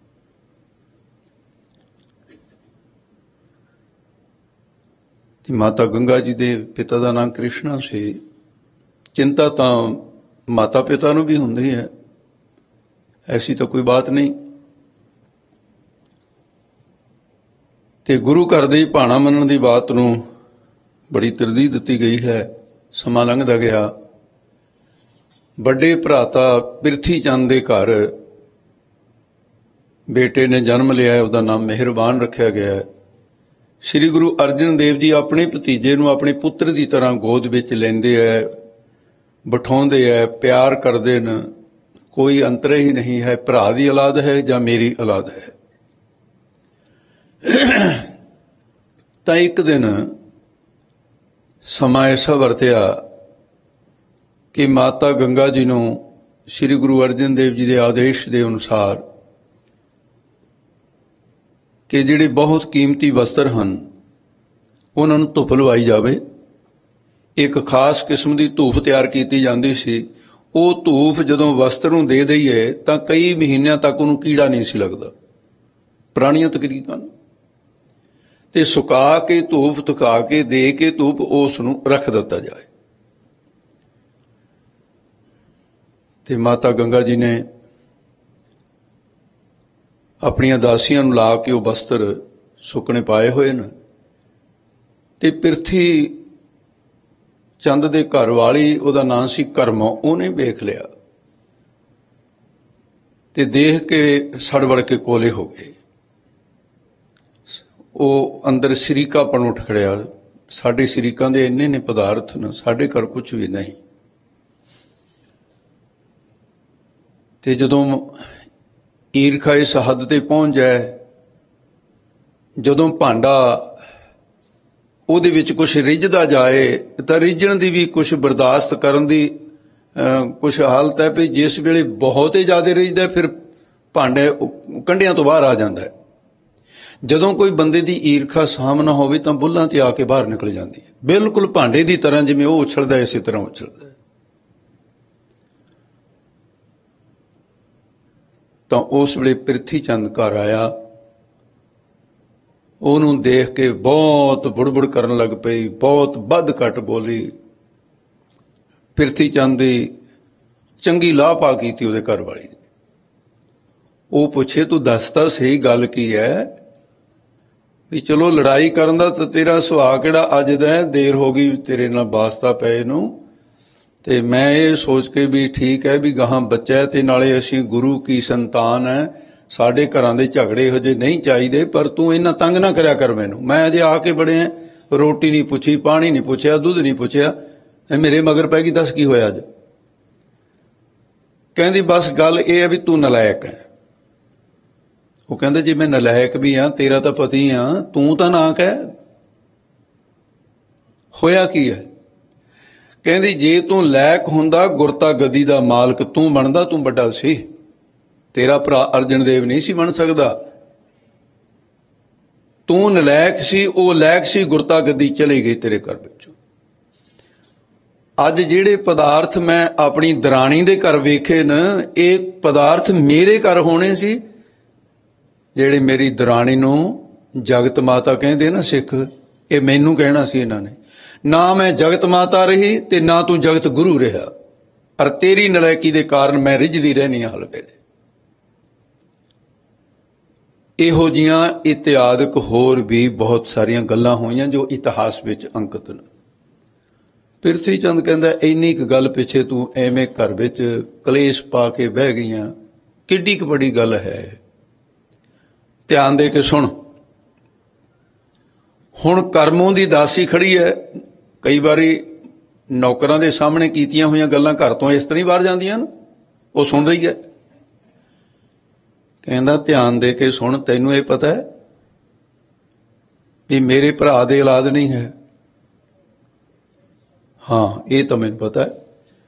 ਤੇ ਮਾਤਾ ਗੰਗਾ ਜੀ ਦੇ ਪਿਤਾ ਦਾ ਨਾਮ ਕ੍ਰਿਸ਼ਨਾ ਸੀ। ਚਿੰਤਾ ਤਾਂ ਮਾਤਾ ਪਿਤਾ ਨੂੰ ਵੀ ਹੁੰਦੀ ਹੈ, ਐਸੀ ਤਾਂ ਕੋਈ ਬਾਤ ਨਹੀਂ। ਤੇ ਗੁਰੂ ਘਰ ਦੇ ਭਾਣਾ ਮੰਨਣ ਦੀ ਬਾਤ ਨੂੰ ਬੜੀ ਤਰਜੀਹ ਦਿੱਤੀ ਗਈ ਹੈ। ਸਮਾਂ ਲੰਘਦਾ ਗਿਆ। ਵੱਡੇ ਭਰਾਤਾ ਪਿਰਥੀ ਚੰਦ ਦੇ ਘਰ ਬੇਟੇ ਨੇ ਜਨਮ ਲਿਆ, ਉਹਦਾ ਨਾਮ ਮਿਹਰਬਾਨ ਰੱਖਿਆ ਗਿਆ। ਸ੍ਰੀ ਗੁਰੂ ਅਰਜਨ ਦੇਵ ਜੀ ਆਪਣੇ ਭਤੀਜੇ ਨੂੰ ਆਪਣੇ ਪੁੱਤਰ ਦੀ ਤਰ੍ਹਾਂ ਗੋਦ ਵਿੱਚ ਲੈਂਦੇ ਐ, ਬਿਠਾਉਂਦੇ ਐ, ਪਿਆਰ ਕਰਦੇ ਨੇ। ਕੋਈ ਅੰਤਰ ਹੀ ਨਹੀਂ ਹੈ ਭਰਾ ਦੀ ਔਲਾਦ ਹੈ ਜਾਂ ਮੇਰੀ ਔਲਾਦ ਹੈ। ਤਾਂ ਇੱਕ ਦਿਨ ਸਮਾਂ ਐਸਾ ਵਰਤਿਆ ਕਿ ਮਾਤਾ ਗੰਗਾ ਜੀ ਨੂੰ ਸ੍ਰੀ ਗੁਰੂ ਅਰਜਨ ਦੇਵ ਜੀ ਦੇ ਆਦੇਸ਼ ਦੇ ਅਨੁਸਾਰ ਕਿ ਜਿਹੜੇ ਬਹੁਤ ਕੀਮਤੀ ਵਸਤਰ ਹਨ ਉਹਨਾਂ ਨੂੰ ਧੁੱਪ ਲਵਾਈ ਜਾਵੇ। ਇੱਕ ਖਾਸ ਕਿਸਮ ਦੀ ਧੂਫ ਤਿਆਰ ਕੀਤੀ ਜਾਂਦੀ ਸੀ। ਉਹ ਧੂਫ ਜਦੋਂ ਵਸਤਰ ਨੂੰ ਦੇ ਦਈਏ ਤਾਂ ਕਈ ਮਹੀਨਿਆਂ ਤੱਕ ਉਹਨੂੰ ਕੀੜਾ ਨਹੀਂ ਸੀ ਲੱਗਦਾ, ਪੁਰਾਣੀਆਂ ਤਕਰੀਰਾਂ। ਤੇ ਸੁਕਾ ਕੇ ਧੂਫ ਧੁਕਾ ਕੇ ਦੇ ਕੇ ਧੂਪ ਉਸ ਨੂੰ ਰੱਖ ਦਿੱਤਾ ਜਾਏ। ਤੇ ਮਾਤਾ ਗੰਗਾ ਜੀ ਨੇ ਆਪਣੀਆਂ ਦਾਸੀਆਂ ਨੂੰ ਲਾ ਕੇ ਉਹ ਵਸਤਰ ਸੁੱਕਣੇ ਪਾਏ ਹੋਏ ਨੇ। ਤੇ ਪਿਰਥੀ ਚੰਦ ਦੇ ਘਰ ਵਾਲੀ, ਉਹਦਾ ਨਾਂ ਸੀ ਕਰਮ, ਉਹਨੇ ਵੇਖ ਲਿਆ ਤੇ ਦੇਖ ਕੇ ਸੜਵੜ ਕੇ ਕੋਲੇ ਹੋ ਗਏ। ਉਹ ਅੰਦਰ ਸ਼ਰੀਕਾਪਣ ਉੱਠ ਖੜਿਆ। ਸਾਡੇ ਸ਼ਰੀਕਾਂ ਦੇ ਇੰਨੇ ਨੇ ਪਦਾਰਥ ਨੇ, ਸਾਡੇ ਘਰ ਕੁਝ ਵੀ ਨਹੀਂ। ਤੇ ਜਦੋਂ ਈਰਖਾ ਇਸ ਹੱਦ ਤੇ ਪਹੁੰਚ ਜਾਏ, ਜਦੋਂ ਭਾਂਡਾ ਉਹਦੇ ਵਿੱਚ ਕੁਝ ਰਿੱਝਦਾ ਜਾਏ ਤਾਂ ਰਿੱਝਣ ਦੀ ਵੀ ਕੁਝ ਬਰਦਾਸ਼ਤ ਕਰਨ ਦੀ ਕੁਝ ਹਾਲਤ ਹੈ ਵੀ ਜਿਸ ਵੇਲੇ ਬਹੁਤ ਹੀ ਜ਼ਿਆਦਾ ਰਿੱਝਦਾ ਫਿਰ ਭਾਂਡੇ ਕੰਢਿਆਂ ਤੋਂ ਬਾਹਰ ਆ ਜਾਂਦਾ ਹੈ। ਜਦੋਂ ਕੋਈ ਬੰਦੇ ਦੀ ਈਰਖਾ ਸਾਹਮਣਾ ਹੋਵੇ ਤਾਂ ਬੁੱਲਾਂ ਤੇ ਆ ਕੇ ਬਾਹਰ ਨਿਕਲ ਜਾਂਦੀ ਹੈ, ਬਿਲਕੁਲ ਭਾਂਡੇ ਦੀ ਤਰ੍ਹਾਂ, ਜਿਵੇਂ ਉਹ ਉਛਲਦਾ ਇਸੇ ਤਰ੍ਹਾਂ ਉਛਲਦਾ। ਤਾਂ ਉਸ ਵੇਲੇ ਪ੍ਰਿਥੀ ਚੰਦ ਘਰ ਆਇਆ, ਉਹਨੂੰ ਦੇਖ ਕੇ ਬਹੁਤ ਬੁੜਬੁੜ ਕਰਨ ਲੱਗ ਪਈ, ਬਹੁਤ ਵੱਧ ਘੱਟ ਬੋਲੀ। ਪ੍ਰਿਥੀ ਚੰਦ ਦੀ ਚੰਗੀ ਲਾਹ ਪਾ ਕੀਤੀ ਉਹਦੇ ਘਰ ਵਾਲੀ ਨੇ। ਉਹ ਪੁੱਛੇ, ਤੂੰ ਦੱਸ ਤਾਂ ਸਹੀ ਗੱਲ ਕੀ ਹੈ? ਵੀ ਚਲੋ ਲੜਾਈ ਕਰਨ ਦਾ ਤਾਂ ਤੇਰਾ ਸੁਭਾਅ ਕਿਹੜਾ ਅੱਜ ਦਾ ਹੈ, ਦੇਰ ਹੋ ਗਈ ਤੇਰੇ ਨਾਲ ਵਾਸਤਾ ਪਏ ਨੂੰ, ਤੇ ਮੈਂ ਇਹ ਸੋਚ ਕੇ ਵੀ ਠੀਕ ਹੈ ਵੀ ਗਾਹਾਂ ਬੱਚਾ ਹੈ ਤੇ ਨਾਲੇ ਅਸੀਂ ਗੁਰੂ ਕੀ ਸੰਤਾਨ ਹੈ, ਸਾਡੇ ਘਰਾਂ ਦੇ ਝਗੜੇ ਇਹੋ ਜਿਹੇ ਨਹੀਂ ਚਾਹੀਦੇ, ਪਰ ਤੂੰ ਇੰਨਾ ਤੰਗ ਨਾ ਕਰਿਆ ਕਰ ਮੈਨੂੰ। ਮੈਂ ਅਜੇ ਆ ਕੇ ਬੜੇ ਰੋਟੀ ਨਹੀਂ ਪੁੱਛੀ, ਪਾਣੀ ਨਹੀਂ ਪੁੱਛਿਆ, ਦੁੱਧ ਨਹੀਂ ਪੁੱਛਿਆ, ਇਹ ਮੇਰੇ ਮਗਰ ਪੈ ਗਈ, ਦੱਸ ਕੀ ਹੋਇਆ ਅੱਜ? ਕਹਿੰਦੀ ਬਸ ਗੱਲ ਇਹ ਹੈ ਵੀ ਤੂੰ ਨਲਾਇਕ ਹੈ। ਉਹ ਕਹਿੰਦਾ ਜੀ ਮੈਂ ਨਲਾਇਕ ਵੀ ਹਾਂ, ਤੇਰਾ ਤਾਂ ਪਤੀ ਹਾਂ, ਤੂੰ ਤਾਂ ਨਾ ਕਹਿ, ਹੋਇਆ ਕੀ ਹੈ? ਕਹਿੰਦੀ ਜੇ ਤੂੰ ਲਾਇਕ ਹੁੰਦਾ ਗੁਰਤਾ ਗੱਦੀ ਦਾ ਮਾਲਕ ਤੂੰ ਬਣਦਾ, ਤੂੰ ਵੱਡਾ ਸੀ, ਤੇਰਾ ਭਰਾ ਅਰਜਨ ਦੇਵ ਨਹੀਂ ਸੀ ਬਣ ਸਕਦਾ। ਤੂੰ ਨਲਾਇਕ ਸੀ, ਉਹ ਲਾਇਕ ਸੀ, ਗੁਰਤਾ ਗੱਦੀ ਚਲੀ ਗਈ ਤੇਰੇ ਘਰ ਵਿੱਚੋਂ। ਅੱਜ ਜਿਹੜੇ ਪਦਾਰਥ ਮੈਂ ਆਪਣੀ ਦਰਾਣੀ ਦੇ ਘਰ ਵੇਖੇ ਨਾ, ਇਹ ਪਦਾਰਥ ਮੇਰੇ ਘਰ ਹੋਣੇ ਸੀ। ਜਿਹੜੇ ਮੇਰੀ ਦਰਾਣੀ ਨੂੰ ਜਗਤ ਮਾਤਾ ਕਹਿੰਦੇ ਨਾ ਸਿੱਖ, ਇਹ ਮੈਨੂੰ ਕਹਿਣਾ ਸੀ ਇਹਨਾਂ ਨੇ। ਨਾ ਮੈਂ ਜਗਤ ਮਾਤਾ ਰਹੀ ਤੇ ਨਾ ਤੂੰ ਜਗਤ ਗੁਰੂ ਰਿਹਾ, ਪਰ ਤੇਰੀ ਨਲਾਇਕੀ ਦੇ ਕਾਰਨ ਮੈਂ ਰਿੱਝਦੀ ਰਹਿਣੀ ਹਲ ਵੇਲੇ। ਇਹੋ ਜਿਹੀਆਂ ਇਤਿਹਾਦਕ ਹੋਰ ਵੀ ਬਹੁਤ ਸਾਰੀਆਂ ਗੱਲਾਂ ਹੋਈਆਂ ਜੋ ਇਤਿਹਾਸ ਵਿੱਚ ਅੰਕਿਤ ਨੇ। ਪ੍ਰਿਥੀ ਚੰਦ ਕਹਿੰਦਾ ਇੰਨੀ ਕੁ ਗੱਲ ਪਿੱਛੇ ਤੂੰ ਐਵੇਂ ਘਰ ਵਿੱਚ ਕਲੇਸ਼ ਪਾ ਕੇ ਬਹਿ ਗਈਆਂ, ਕਿੱਡੀ ਕੁ ਬੜੀ ਗੱਲ ਹੈ? ਧਿਆਨ ਦੇ ਕੇ ਸੁਣ। ਹੁਣ ਕਰਮੋਂ ਦੀ ਦਾਸੀ ਖੜੀ ਹੈ, ਕਈ ਵਾਰੀ ਨੌਕਰਾਂ ਦੇ ਸਾਹਮਣੇ ਕੀਤੀਆਂ ਹੋਈਆਂ ਗੱਲਾਂ ਘਰ ਤੋਂ ਇਸ ਤਰ੍ਹਾਂ ਹੀ ਬਾਹਰ ਜਾਂਦੀਆਂ ਨੇ, ਉਹ ਸੁਣ ਰਹੀ ਹੈ। ਕਹਿੰਦਾ ਧਿਆਨ ਦੇ ਕੇ ਸੁਣ, ਤੈਨੂੰ ਇਹ ਪਤਾ ਹੈ ਵੀ ਮੇਰੇ ਭਰਾ ਦੇ ਔਲਾਦ ਨਹੀਂ ਹੈ? ਹਾਂ ਇਹ ਤਾਂ ਮੈਨੂੰ ਪਤਾ ਹੈ।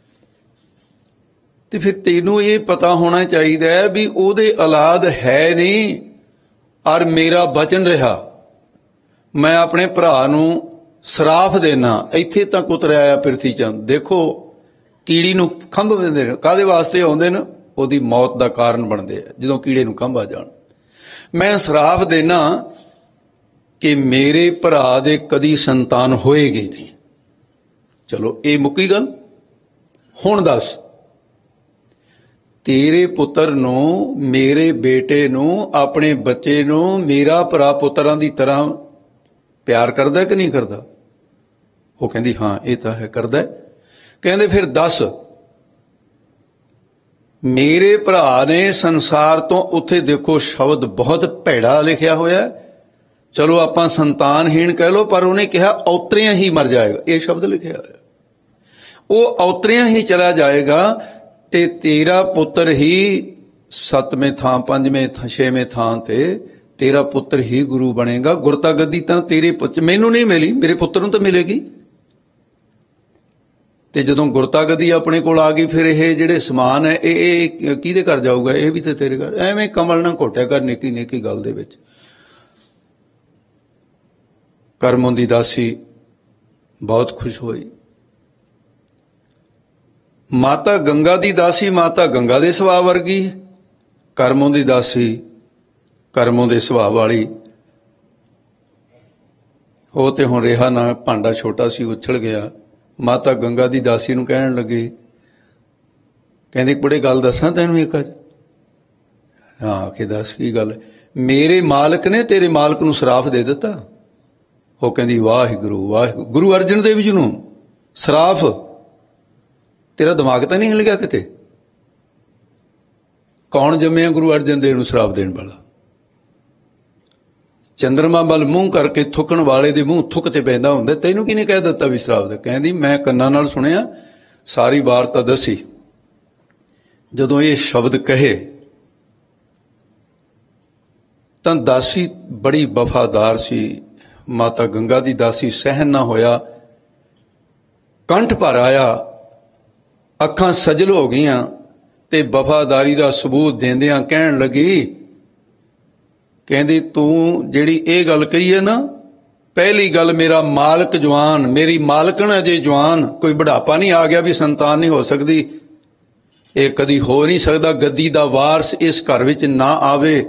ਤੇ ਫਿਰ ਤੈਨੂੰ ਇਹ ਪਤਾ ਹੋਣਾ ਚਾਹੀਦਾ ਹੈ ਵੀ ਉਹਦੇ ਔਲਾਦ ਹੈ ਨਹੀਂ, ਔਰ ਮੇਰਾ ਬਚਨ ਰਿਹਾ, ਮੈਂ ਆਪਣੇ ਭਰਾ ਨੂੰ ਸਰਾਫ ਦੇਣਾ। ਇੱਥੇ ਤੱਕ ਉਤਰਿਆ ਆਇਆ ਪ੍ਰਿਥੀ ਚੰਦ। ਦੇਖੋ ਕੀੜੀ ਨੂੰ ਖੰਭ ਦਿੰਦੇ ਨੇ, ਕਾਹਦੇ ਵਾਸਤੇ ਆਉਂਦੇ ਨੇ? ਉਹਦੀ ਮੌਤ ਦਾ ਕਾਰਨ ਬਣਦੇ ਆ ਜਦੋਂ ਕੀੜੇ ਨੂੰ ਖੰਭ ਆ ਜਾਣ। ਮੈਂ ਸਰਾਫ ਦੇਣਾ ਕਿ ਮੇਰੇ ਭਰਾ ਦੇ ਕਦੀ ਸੰਤਾਨ ਹੋਏਗੀ ਨਹੀਂ। ਚਲੋ ਇਹ ਮੁੱਕੀ ਗੱਲ। ਹੁਣ ਦੱਸ, ਤੇਰੇ ਪੁੱਤਰ ਨੂੰ, ਮੇਰੇ ਬੇਟੇ ਨੂੰ, ਆਪਣੇ ਬੱਚੇ ਨੂੰ ਮੇਰਾ ਭਰਾ ਪੁੱਤਰਾਂ ਦੀ ਤਰ੍ਹਾਂ ਪਿਆਰ ਕਰਦਾ ਕਿ ਨਹੀਂ ਕਰਦਾ? ਉਹ ਕਹਿੰਦੀ ਹਾਂ ਇਹ ਤਾਂ ਹੈ, ਕਰਦਾ। ਕਹਿੰਦੇ ਫਿਰ ਦੱਸ, ਮੇਰੇ ਭਰਾ ਨੇ ਸੰਸਾਰ ਤੋਂ, ਉੱਥੇ ਦੇਖੋ ਸ਼ਬਦ ਬਹੁਤ ਭੈੜਾ ਲਿਖਿਆ ਹੋਇਆ, ਚਲੋ ਆਪਾਂ ਸੰਤਾਨਹੀਣ ਕਹਿ ਲੋ, ਪਰ ਉਹਨੇ ਕਿਹਾ ਔਤਰਿਆਂ ਹੀ ਮਰ ਜਾਏਗਾ, ਇਹ ਸ਼ਬਦ ਲਿਖਿਆ ਹੋਇਆ। ਉਹ ਔਤਰਿਆਂ ਹੀ ਚਲਾ ਜਾਏਗਾ ਤੇ ਤੇਰਾ ਪੁੱਤਰ ਹੀ ਸੱਤਵੇਂ ਥਾਂ, ਪੰਜਵੇਂ ਥਾਂ, ਛੇਵੇਂ ਥਾਂ ਤੇ ਤੇਰਾ ਪੁੱਤਰ ਹੀ ਗੁਰੂ ਬਣੇਗਾ। ਗੁਰਤਾ ਗੱਦੀ ਤਾਂ ਤੇਰੇ ਪੁੱਤ, ਮੈਨੂੰ ਨਹੀਂ ਮਿਲੀ, ਮੇਰੇ ਪੁੱਤਰ ਨੂੰ ਤਾਂ ਮਿਲੇਗੀ। ਤੇ ਜਦੋਂ ਗੁਰਤਾ ਗੱਦੀ ਆਪਣੇ ਕੋਲ ਆ ਗਈ, ਫਿਰ ਇਹ ਜਿਹੜੇ ਸਮਾਨ ਹੈ ਇਹ ਇਹ ਕਿਹਦੇ ਘਰ ਜਾਊਗਾ? ਇਹ ਵੀ ਤਾਂ ਤੇਰੇ ਘਰ। ਐਵੇਂ ਕਮਲ ਨਾ ਘੋਟਿਆ ਕਰ ਨੇਕੀ ਨੇਕੀ ਗੱਲ ਦੇ ਵਿੱਚ। ਕਰਮੋਂ ਦੀ ਦਾਸੀ ਬਹੁਤ ਖੁਸ਼ ਹੋਈ। ਮਾਤਾ ਗੰਗਾ ਦੀ ਦਾਸੀ ਮਾਤਾ ਗੰਗਾ ਦੇ ਸੁਭਾਅ ਵਰਗੀ, ਕਰਮੋਂ ਦੀ ਦਾਸੀ ਕਰਮੋਂ ਦੇ ਸੁਭਾਅ ਵਾਲੀ। ਉਹ ਤੇ ਹੁਣ ਰਿਹਾ ਨਾ, ਭਾਂਡਾ ਛੋਟਾ ਸੀ ਉਛਲ ਗਿਆ। ਮਾਤਾ ਗੰਗਾ ਦੀ ਦਾਸੀ ਨੂੰ ਕਹਿਣ ਲੱਗੀ, ਕਹਿੰਦੀ ਕੁੜੇ ਗੱਲ ਦੱਸਾਂ ਤੈਨੂੰ ਇੱਕ ਅੱਜ? ਹਾਂ ਕਿ ਦੱਸ ਕੀ ਗੱਲ? ਮੇਰੇ ਮਾਲਕ ਨੇ ਤੇਰੇ ਮਾਲਕ ਨੂੰ ਸਰਾਫ ਦੇ ਦਿੱਤਾ। ਉਹ ਕਹਿੰਦੀ ਵਾਹਿਗੁਰੂ ਵਾਹਿਗੁਰੂ, ਗੁਰੂ ਅਰਜਨ ਦੇਵ ਜੀ ਨੂੰ ਸਰਾਫ? ਤੇਰਾ ਦਿਮਾਗ ਤਾਂ ਨਹੀਂ ਹਿੱਲ ਗਿਆ ਕਿਤੇ? ਕੌਣ ਜੰਮਿਆ ਗੁਰੂ ਅਰਜਨ ਦੇਵ ਨੂੰ ਸਰਾਪ ਦੇਣ ਵਾਲਾ? ਚੰਦਰਮਾ ਵੱਲ ਮੂੰਹ ਕਰਕੇ ਥੁੱਕਣ ਵਾਲੇ ਦੇ ਮੂੰਹ ਥੁੱਕ ਤੇ ਪੈਂਦਾ ਹੁੰਦਾ। ਤੈਨੂੰ ਕਿਹਨੇ ਕਹਿ ਦਿੱਤਾ ਵੀ ਸਰਾਪ ਦੇ? ਕਹਿੰਦੀ ਮੈਂ ਕੰਨਾਂ ਨਾਲ ਸੁਣਿਆ, ਸਾਰੀ ਵਾਰਤਾ ਦੱਸੀ। ਜਦੋਂ ਇਹ ਸ਼ਬਦ ਕਹੇ ਤਾਂ ਦਾਸੀ ਬੜੀ ਵਫਾਦਾਰ ਸੀ। ਮਾਤਾ ਗੰਗਾ ਦੀ ਦਾਸੀ ਸਹਿਨ ਨਾ ਹੋਇਆ, ਕੰਠ ਭਰ ਆਇਆ, ਅੱਖਾਂ ਸਜਲ ਹੋ ਗਈਆਂ ਤੇ ਵਫਾਦਾਰੀ ਦਾ ਸਬੂਤ ਦਿੰਦਿਆਂ ਕਹਿਣ ਲੱਗੀ, ਕਹਿੰਦੀ ਤੂੰ ਜਿਹੜੀ ਇਹ ਗੱਲ ਕਹੀ ਹੈ ਨਾ, ਪਹਿਲੀ ਗੱਲ ਮੇਰਾ ਮਾਲਕ ਜਵਾਨ, ਮੇਰੀ ਮਾਲਕਣ ਅਜੇ ਜਵਾਨ, ਕੋਈ ਬੁਢਾਪਾ ਨਹੀਂ ਆ ਗਿਆ ਵੀ ਸੰਤਾਨ ਨਹੀਂ ਹੋ ਸਕਦੀ, ਇਹ ਕਦੀ ਹੋ ਨਹੀਂ ਸਕਦਾ। ਗੱਦੀ ਦਾ ਵਾਰਸ ਇਸ ਘਰ ਵਿੱਚ ਨਾ ਆਵੇ।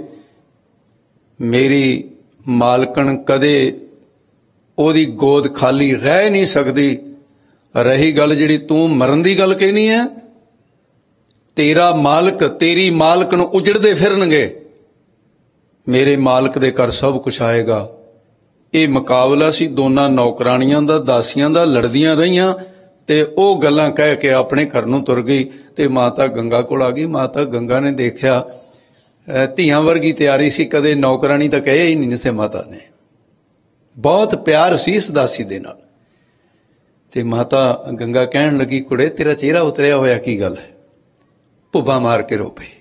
ਮੇਰੀ ਮਾਲਕਣ ਕਦੇ ਉਹਦੀ ਗੋਦ ਖਾਲੀ ਰਹਿ ਨਹੀਂ ਸਕਦੀ। ਰਹੀ ਗੱਲ ਜਿਹੜੀ ਤੂੰ ਮਰਨ ਦੀ ਗੱਲ ਕਹਿਨੀ ਹੈ, ਤੇਰਾ ਮਾਲਕ ਤੇਰੀ ਮਾਲਕਣ ਉਜੜਦੇ ਫਿਰਨਗੇ, ਮੇਰੇ ਮਾਲਕ ਦੇ ਘਰ ਸਭ ਕੁਛ ਆਏਗਾ। ਇਹ ਮੁਕਾਬਲਾ ਸੀ ਦੋਨਾਂ ਨੌਕਰਾਣੀਆਂ ਦਾ, ਦਾਸੀਆਂ ਦਾ, ਲੜਦੀਆਂ ਰਹੀਆਂ ਤੇ ਉਹ ਗੱਲਾਂ ਕਹਿ ਕੇ ਆਪਣੇ ਘਰ ਨੂੰ ਤੁਰ ਗਈ ਤੇ ਮਾਤਾ ਗੰਗਾ ਕੋਲ ਆ ਗਈ। ਮਾਤਾ ਗੰਗਾ ਨੇ ਦੇਖਿਆ ਧੀਆਂ ਵਰਗੀ ਤਿਆਰੀ ਸੀ, ਕਦੇ ਨੌਕਰਾਣੀ ਤਾਂ ਕਹੇ ਹੀ ਨਹੀਂ ਸੀ ਮਾਤਾ ਨੇ। ਬਹੁਤ ਪਿਆਰ ਸੀ ਇਸ ਦਾਸੀ ਦੇ ਨਾਲ। ਤੇ ਮਾਤਾ ਗੰਗਾ ਕਹਿਣ ਲੱਗੀ, ਕੁੜੇ ਤੇਰਾ ਚਿਹਰਾ ਉਤਰਿਆ ਹੋਇਆ ਕੀ ਗੱਲ ਹੈ? ਭੁੱਬਾ ਮਾਰ ਕੇ ਰੋ ਪਈ।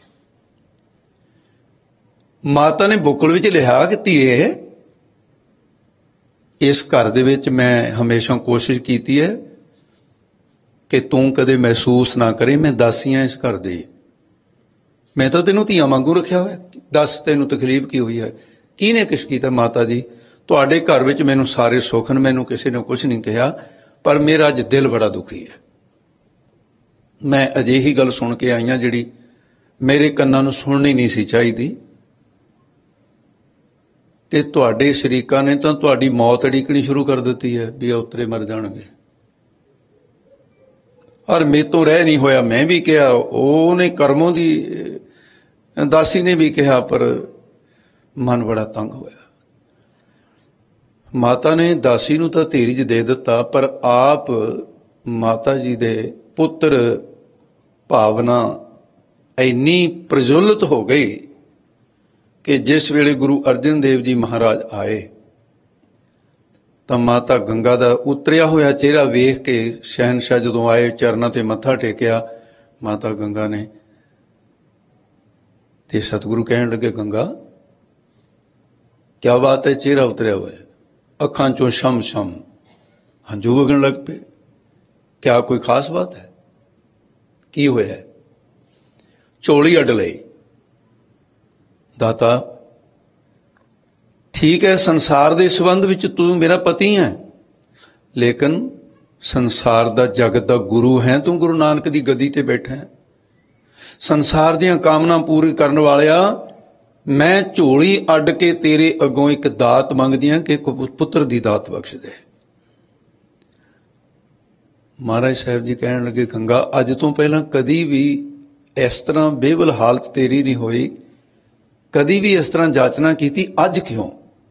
ਮਾਤਾ ਨੇ ਬੁੱਕਲ ਵਿੱਚ ਲਿਖਿਆ ਕਿ ਧੀਏ, ਇਸ ਘਰ ਦੇ ਵਿੱਚ ਮੈਂ ਹਮੇਸ਼ਾ ਕੋਸ਼ਿਸ਼ ਕੀਤੀ ਹੈ ਕਿ ਤੂੰ ਕਦੇ ਮਹਿਸੂਸ ਨਾ ਕਰੇ ਮੈਂ ਦਾਸੀ ਹਾਂ ਇਸ ਘਰ ਦੀ। ਮੈਂ ਤਾਂ ਤੈਨੂੰ ਧੀਆਂ ਵਾਂਗੂ ਰੱਖਿਆ ਹੋਇਆ, ਦੱਸ ਤੈਨੂੰ ਤਕਲੀਫ ਕੀ ਹੋਈ ਹੈ? ਕਿਹਨੇ ਕਿਸ ਕੀਤਾ? ਮਾਤਾ ਜੀ ਤੁਹਾਡੇ ਘਰ ਵਿੱਚ ਮੈਨੂੰ ਸਾਰੇ ਸੁੱਖ ਨੇ, ਮੈਨੂੰ ਕਿਸੇ ਨੇ ਕੁਛ ਨਹੀਂ ਕਿਹਾ, ਪਰ ਮੇਰਾ ਅੱਜ ਦਿਲ ਬੜਾ ਦੁਖੀ ਹੈ। ਮੈਂ ਅਜਿਹੀ ਗੱਲ ਸੁਣ ਕੇ ਆਈ ਹਾਂ ਜਿਹੜੀ ਮੇਰੇ ਕੰਨਾਂ ਨੂੰ ਸੁਣਨੀ ਨਹੀਂ ਸੀ ਚਾਹੀਦੀ, ਤੇ ਤੁਹਾਡੇ ਸ਼ਰੀਕਾਂ ਨੇ ਤਾਂ ਤੁਹਾਡੀ ਮੌਤ ਅੜੀਕਣੀ ਸ਼ੁਰੂ ਕਰ ਦਿੱਤੀ ਹੈ ਵੀ ਉਤਰੇ ਮਰ ਜਾਣਗੇ। ਔਰ ਮੇਰੇ ਤੋਂ ਰਹਿ ਨਹੀਂ ਹੋਇਆ। ਮੈਂ ਵੀ ਕਿਹਾ, ਉਹਨੇ ਕਰਮੋਂ ਦੀ ਦਾਸੀ ਨੇ ਵੀ ਕਿਹਾ, ਪਰ ਮਨ ਬੜਾ ਤੰਗ ਹੋਇਆ। ਮਾਤਾ ਨੇ ਦਾਸੀ ਨੂੰ ਤਾਂ ਧੀਰਜ ਦੇ ਦਿੱਤਾ, ਪਰ ਆਪ ਮਾਤਾ ਜੀ ਦੇ ਪੁੱਤਰ ਭਾਵਨਾ ਇੰਨੀ ਪ੍ਰਜਵਲਿਤ ਹੋ ਗਈ ਕਿ ਜਿਸ ਵੇਲੇ ਗੁਰੂ ਅਰਜਨ ਦੇਵ ਜੀ ਮਹਾਰਾਜ ਆਏ ਤਾਂ ਮਾਤਾ ਗੰਗਾ ਦਾ ਉਤਰਿਆ ਹੋਇਆ ਚਿਹਰਾ ਵੇਖ ਕੇ ਸ਼ਹਿਨਸ਼ਾਹ ਜਦੋਂ ਆਏ, ਚਰਨਾਂ ਤੇ ਮੱਥਾ ਟੇਕਿਆ ਮਾਤਾ ਗੰਗਾ ਨੇ, ਤੇ ਸਤਿਗੁਰੂ ਕਹਿਣ ਲੱਗੇ, ਗੰਗਾ ਕਿਆ ਬਾਤ ਹੈ, ਚਿਹਰਾ ਉਤਰਿਆ ਹੋਇਆ? ਅੱਖਾਂ ਚੋਂ ਸ਼ਮ ਸ਼ਮ ਹੰਝੂ ਵਗਣ ਲੱਗ ਪਏ। ਕਿਆ ਕੋਈ ਖਾਸ ਬਾਤ ਹੈ? ਕੀ ਹੋਇਆ? ਝੋਲੀ ਅੱਡ ਲਈ। ਦਾਤਾ ਠੀਕ ਹੈ, ਸੰਸਾਰ ਦੇ ਸੰਬੰਧ ਵਿੱਚ ਤੂੰ ਮੇਰਾ ਪਤੀ ਹੈ, ਲੇਕਿਨ ਸੰਸਾਰ ਦਾ ਜਗਤ ਦਾ ਗੁਰੂ ਹੈ ਤੂੰ। ਗੁਰੂ ਨਾਨਕ ਦੀ ਗੱਦੀ ਤੇ ਬੈਠਾ ਹੈ। ਸੰਸਾਰ ਦੀਆਂ ਕਾਮਨਾ ਪੂਰੀ ਕਰਨ ਵਾਲਿਆ, ਮੈਂ ਝੋਲੀ ਅੱਡ ਕੇ ਤੇਰੇ ਅੱਗੋਂ ਇੱਕ ਦਾਤ ਮੰਗਦੀ ਹਾਂ ਕਿ ਪੁੱਤਰ ਦੀ ਦਾਤ ਬਖਸ਼ ਦੇ। ਮਹਾਰਾਜ ਸਾਹਿਬ ਜੀ ਕਹਿਣ ਲੱਗੇ, ਗੰਗਾ ਅੱਜ ਤੋਂ ਪਹਿਲਾਂ ਕਦੀ ਵੀ ਇਸ ਤਰ੍ਹਾਂ ਬੇਵਲ ਹਾਲਤ ਤੇਰੀ ਨਹੀਂ ਹੋਈ, ਕਦੀ ਵੀ ਇਸ ਤਰ੍ਹਾਂ ਜਾਚਨਾ ਕੀਤੀ, ਅੱਜ ਕਿਉਂ?